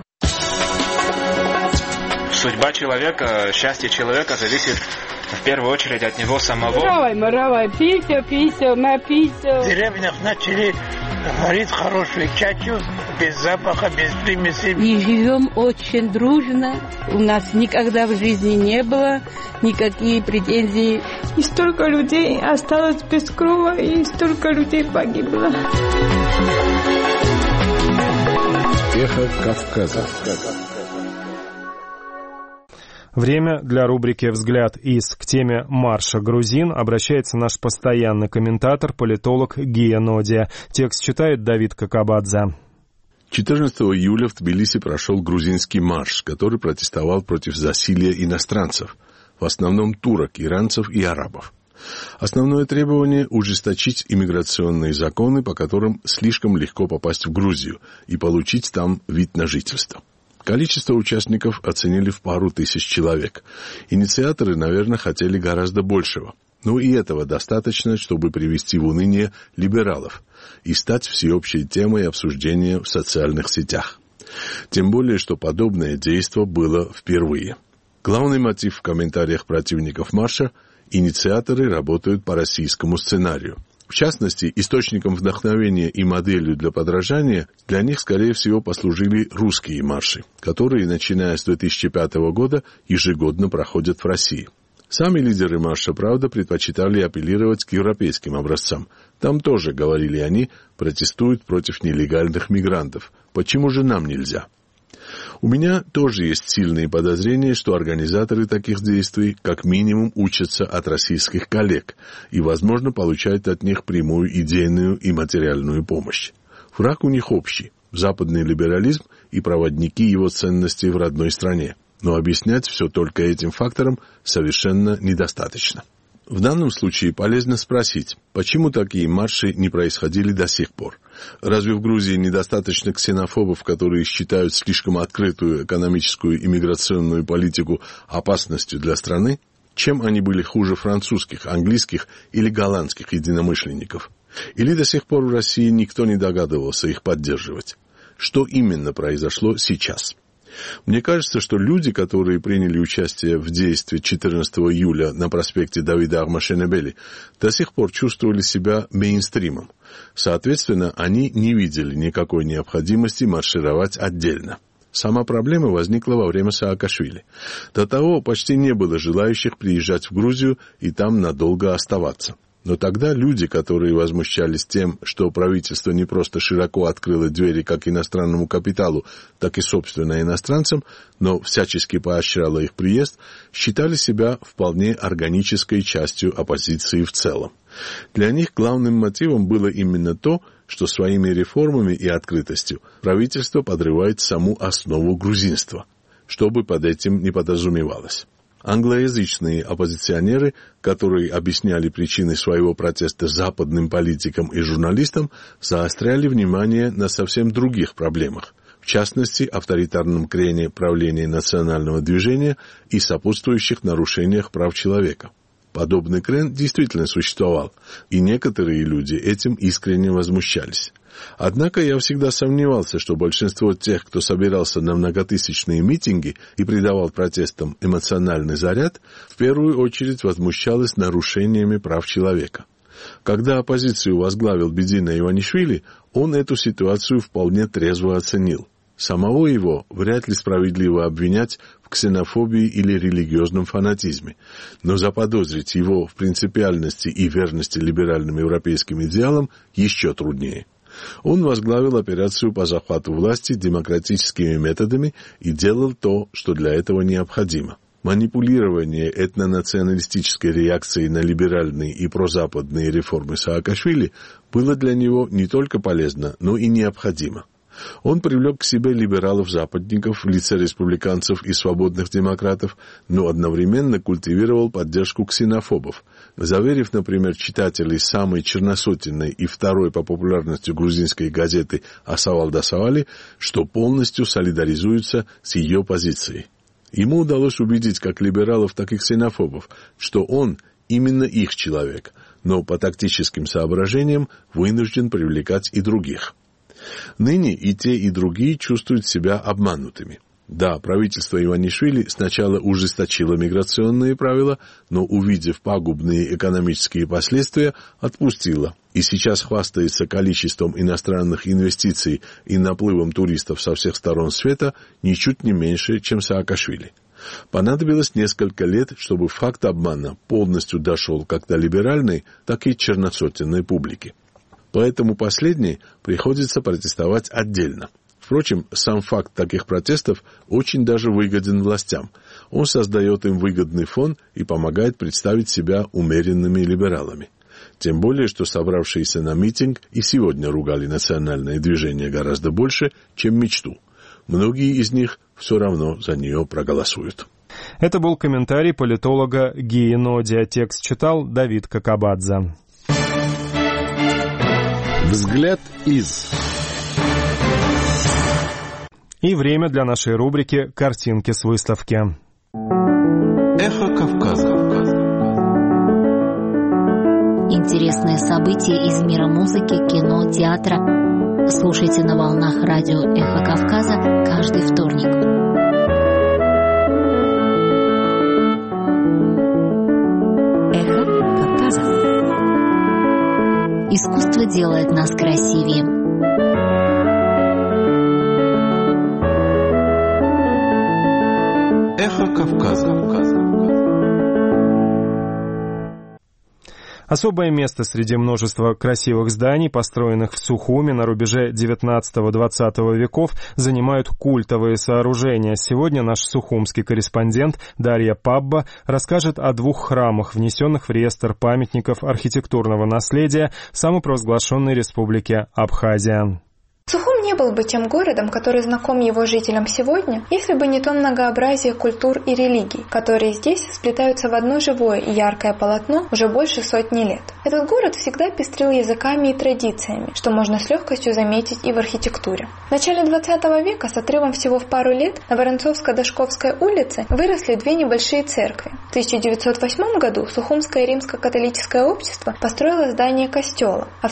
Судьба человека, счастье человека зависит в первую очередь от него самого. Маравай, пися, напися. В деревнях начали варит хорошую чачу, без запаха, без примесей. И живем очень дружно. У нас никогда в жизни не было никакие претензий. И столько людей осталось без крова, и столько людей погибло. Эхо Кавказа. Время для рубрики «Взгляд из». К теме марша грузин обращается наш постоянный комментатор, политолог Гия Нодия. Текст читает Давид Какабадзе. 14 июля в Тбилиси прошел грузинский марш, который протестовал против засилья иностранцев, в основном турок, иранцев и арабов. Основное требование – ужесточить иммиграционные законы, по которым слишком легко попасть в Грузию и получить там вид на жительство. Количество участников оценили в пару тысяч человек. Инициаторы, наверное, хотели гораздо большего. Но и этого достаточно, чтобы привести в уныние либералов и стать всеобщей темой обсуждения в социальных сетях. Тем более, что подобное действо было впервые. Главный мотив в комментариях противников марша – инициаторы работают по российскому сценарию. В частности, источником вдохновения и моделью для подражания для них, скорее всего, послужили русские марши, которые, начиная с 2005 года, ежегодно проходят в России. Сами лидеры марша, правда, предпочитали апеллировать к европейским образцам. Там тоже, говорили они, протестуют против нелегальных мигрантов. Почему же нам нельзя? У меня тоже есть сильные подозрения, что организаторы таких действий как минимум учатся от российских коллег и, возможно, получают от них прямую идейную и материальную помощь. Враг у них общий – западный либерализм и проводники его ценностей в родной стране. Но объяснять все только этим фактором совершенно недостаточно. В данном случае полезно спросить, почему такие марши не происходили до сих пор? Разве в Грузии недостаточно ксенофобов, которые считают слишком открытую экономическую и миграционную политику опасностью для страны? Чем они были хуже французских, английских или голландских единомышленников? Или до сих пор в России никто не догадывался их поддерживать? Что именно произошло сейчас? Мне кажется, что люди, которые приняли участие в действии 14 июля на проспекте Давида Ахмашенебели, до сих пор чувствовали себя мейнстримом. Соответственно, они не видели никакой необходимости маршировать отдельно. Сама проблема возникла во время Саакашвили. До того почти не было желающих приезжать в Грузию и там надолго оставаться. Но тогда люди, которые возмущались тем, что правительство не просто широко открыло двери как иностранному капиталу, так и, собственно, иностранцам, но всячески поощряло их приезд, считали себя вполне органической частью оппозиции в целом. Для них главным мотивом было именно то, что своими реформами и открытостью правительство подрывает саму основу грузинства, что бы под этим ни подразумевалось. Англоязычные оппозиционеры, которые объясняли причины своего протеста западным политикам и журналистам, заостряли внимание на совсем других проблемах, в частности, авторитарном крене правления национального движения и сопутствующих нарушениях прав человека. Подобный крен действительно существовал, и некоторые люди этим искренне возмущались. Однако я всегда сомневался, что большинство тех, кто собирался на многотысячные митинги и придавал протестам эмоциональный заряд, в первую очередь возмущалось нарушениями прав человека. Когда оппозицию возглавил Бедина Иванишвили, он эту ситуацию вполне трезво оценил. Самого его вряд ли справедливо обвинять в ксенофобии или религиозном фанатизме, но заподозрить его в принципиальности и верности либеральным европейским идеалам еще труднее. Он возглавил операцию по захвату власти демократическими методами и делал то, что для этого необходимо. Манипулирование этнонационалистической реакцией на либеральные и прозападные реформы Саакашвили было для него не только полезно, но и необходимо. Он привлек к себе либералов-западников в лице республиканцев и свободных демократов, но одновременно культивировал поддержку ксенофобов, заверив, например, читателей самой черносотенной и второй по популярности грузинской газеты «Асавал Дасавали», что полностью солидаризуется с ее позицией. Ему удалось убедить как либералов, так и ксенофобов, что он именно их человек, но по тактическим соображениям вынужден привлекать и других. Ныне и те, и другие чувствуют себя обманутыми. Да, правительство Иванишвили сначала ужесточило миграционные правила, но, увидев пагубные экономические последствия, отпустило. И сейчас хвастается количеством иностранных инвестиций и наплывом туристов со всех сторон света ничуть не меньше, чем Саакашвили. Понадобилось несколько лет, чтобы факт обмана полностью дошел как до либеральной, так и черносотенной публики. Поэтому последней приходится протестовать отдельно. Впрочем, сам факт таких протестов очень даже выгоден властям. Он создает им выгодный фон и помогает представить себя умеренными либералами. Тем более, что собравшиеся на митинг и сегодня ругали национальное движение гораздо больше, чем мечту. Многие из них все равно за нее проголосуют. Это был комментарий политолога Гии Ноди, а текст читал Давид Какабадзе. Взгляд из... И время для нашей рубрики «Картинки с выставки». Эхо Кавказа. Интересные события из мира музыки, кино, театра. Слушайте на волнах радио «Эхо Кавказа» каждый вторник. Эхо Кавказа. Искусство делает нас красивее. Эхо Кавказа. Особое место среди множества красивых зданий, построенных в Сухуми на рубеже 19-20 веков, занимают культовые сооружения. Сегодня наш сухумский корреспондент Дарья Пабба расскажет о 2 храмах, внесенных в реестр памятников архитектурного наследия самопровозглашенной республики Абхазия. Сухум не был бы тем городом, который знаком его жителям сегодня, если бы не то многообразие культур и религий, которые здесь сплетаются в одно живое и яркое полотно уже больше сотни лет. Этот город всегда пестрил языками и традициями, что можно с легкостью заметить и в архитектуре. В начале 20 века с отрывом всего в пару лет на Воронцовско-Дашковской улице выросли 2 небольшие церкви. В 1908 году Сухумское римско-католическое общество построило здание костела, а в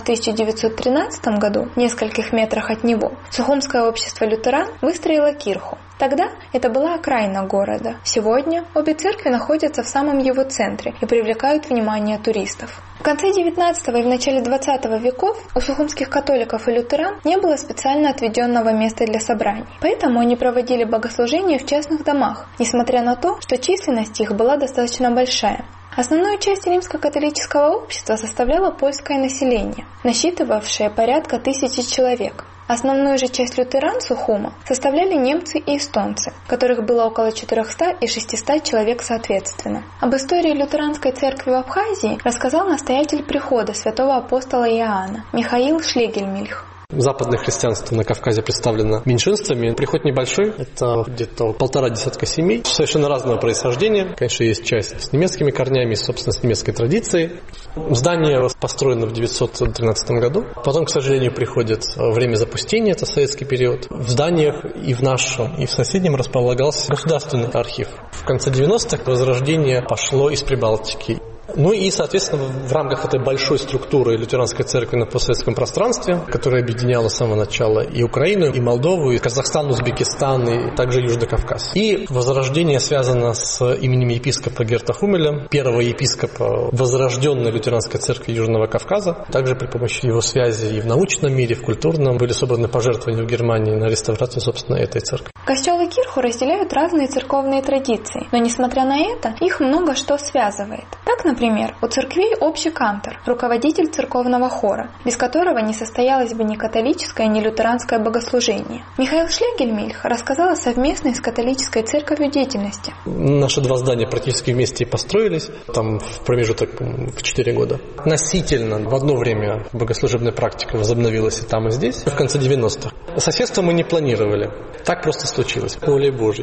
1913 году в нескольких метрах от него Сухумское общество лютеран выстроило кирху. Тогда это была окраина города. Сегодня обе церкви находятся в самом его центре и привлекают внимание туристов. В конце 19 и в начале 20 веков у сухумских католиков и лютеран не было специально отведенного места для собраний. Поэтому они проводили богослужения в частных домах, несмотря на то, что численность их была достаточно большая. Основную часть римско-католического общества составляло польское население, насчитывавшее порядка 1000 человек. Основную же часть лютеран Сухума составляли немцы и эстонцы, которых было около 400 и 600 человек соответственно. Об истории лютеранской церкви в Абхазии рассказал настоятель прихода святого апостола Иоанна Михаил Шлегельмильх. Западное христианство на Кавказе представлено меньшинствами. Приход небольшой, это где-то 1,5 десятка семей, совершенно разного происхождения. Конечно, есть часть с немецкими корнями, собственно, с немецкой традицией. Здание построено в 913 году. Потом, к сожалению, приходит время запустения, это советский период. В зданиях и в нашем, и в соседнем располагался государственный архив. В конце 90-х возрождение пошло из Прибалтики. Ну и, соответственно, в рамках этой большой структуры лютеранской церкви на постсоветском пространстве, которая объединяла с самого начала и Украину, и Молдову, и Казахстан, Узбекистан, и также Южный Кавказ. И возрождение связано с именем епископа Герта Хумеля, первого епископа возрожденной лютеранской церкви Южного Кавказа. Также при помощи его связи и в научном мире, и в культурном были собраны пожертвования в Германии на реставрацию, собственно, этой церкви. Костел и кирху разделяют разные церковные традиции, но, несмотря на это, их много что связывает. Так, например, у церквей общий кантор, руководитель церковного хора, без которого не состоялось бы ни католическое, ни лютеранское богослужение. Михаил Шлегельмильх рассказал о совместной с католической церковью деятельности. Наши 2 здания практически вместе построились, там в промежуток в 4 года. Относительно в одно время богослужебная практика возобновилась и там, и здесь, в конце 90-х. Соседство мы не планировали, так просто случилось, волей Божьей.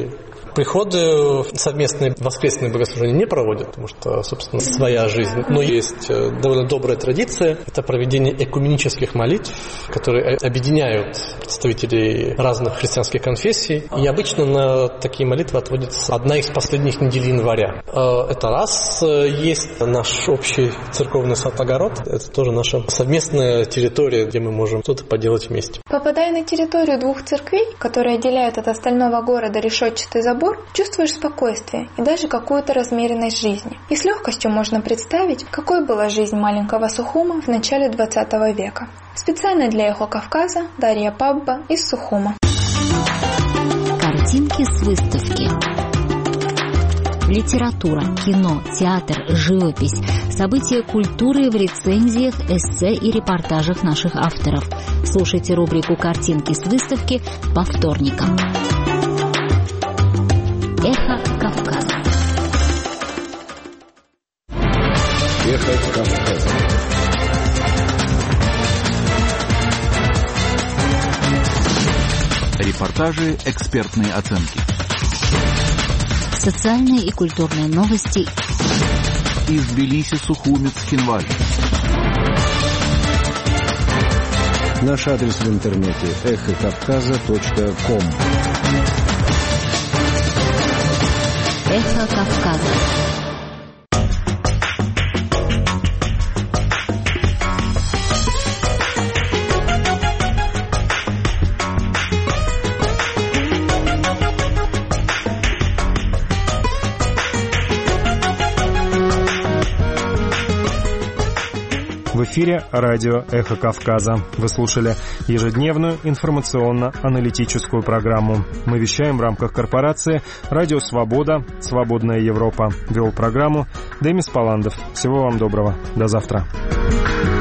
Приходы совместные воскресные богослужения не проводят, потому что, собственно, своя жизнь. Но есть довольно добрая традиция. Это проведение экуменических молитв, которые объединяют представителей разных христианских конфессий. И обычно на такие молитвы отводится одна из последних недель января. Это раз. Есть наш общий церковный сад-огород. Это тоже наша совместная территория, где мы можем что-то поделать вместе. Попадая на территорию двух церквей, которые отделяют от остального города решетчатый забор, чувствуешь спокойствие и даже какую-то размеренность жизни. И с легкостью можно представить, какой была жизнь маленького Сухума в начале 20 века. Специально для «Эхо Кавказа» Дарья Пабба из Сухума. Картинки с выставки. Литература, кино, театр, живопись, события культуры в рецензиях, эссе и репортажах наших авторов. Слушайте рубрику «Картинки с выставки» по вторникам. Эхо Кавказа. Эхо Кавказа. Репортажи, экспертные оценки. Социальные и культурные новости из Тбилиси, Сухуми, Цхинвали. Наш адрес в интернете эхокавказа.ком. Эхо Кавказа. В эфире радио «Эхо Кавказа». Вы слушали ежедневную информационно-аналитическую программу. Мы вещаем в рамках корпорации «Радио Свобода. Свободная Европа». Вел программу Демис Паландов. Всего вам доброго. До завтра.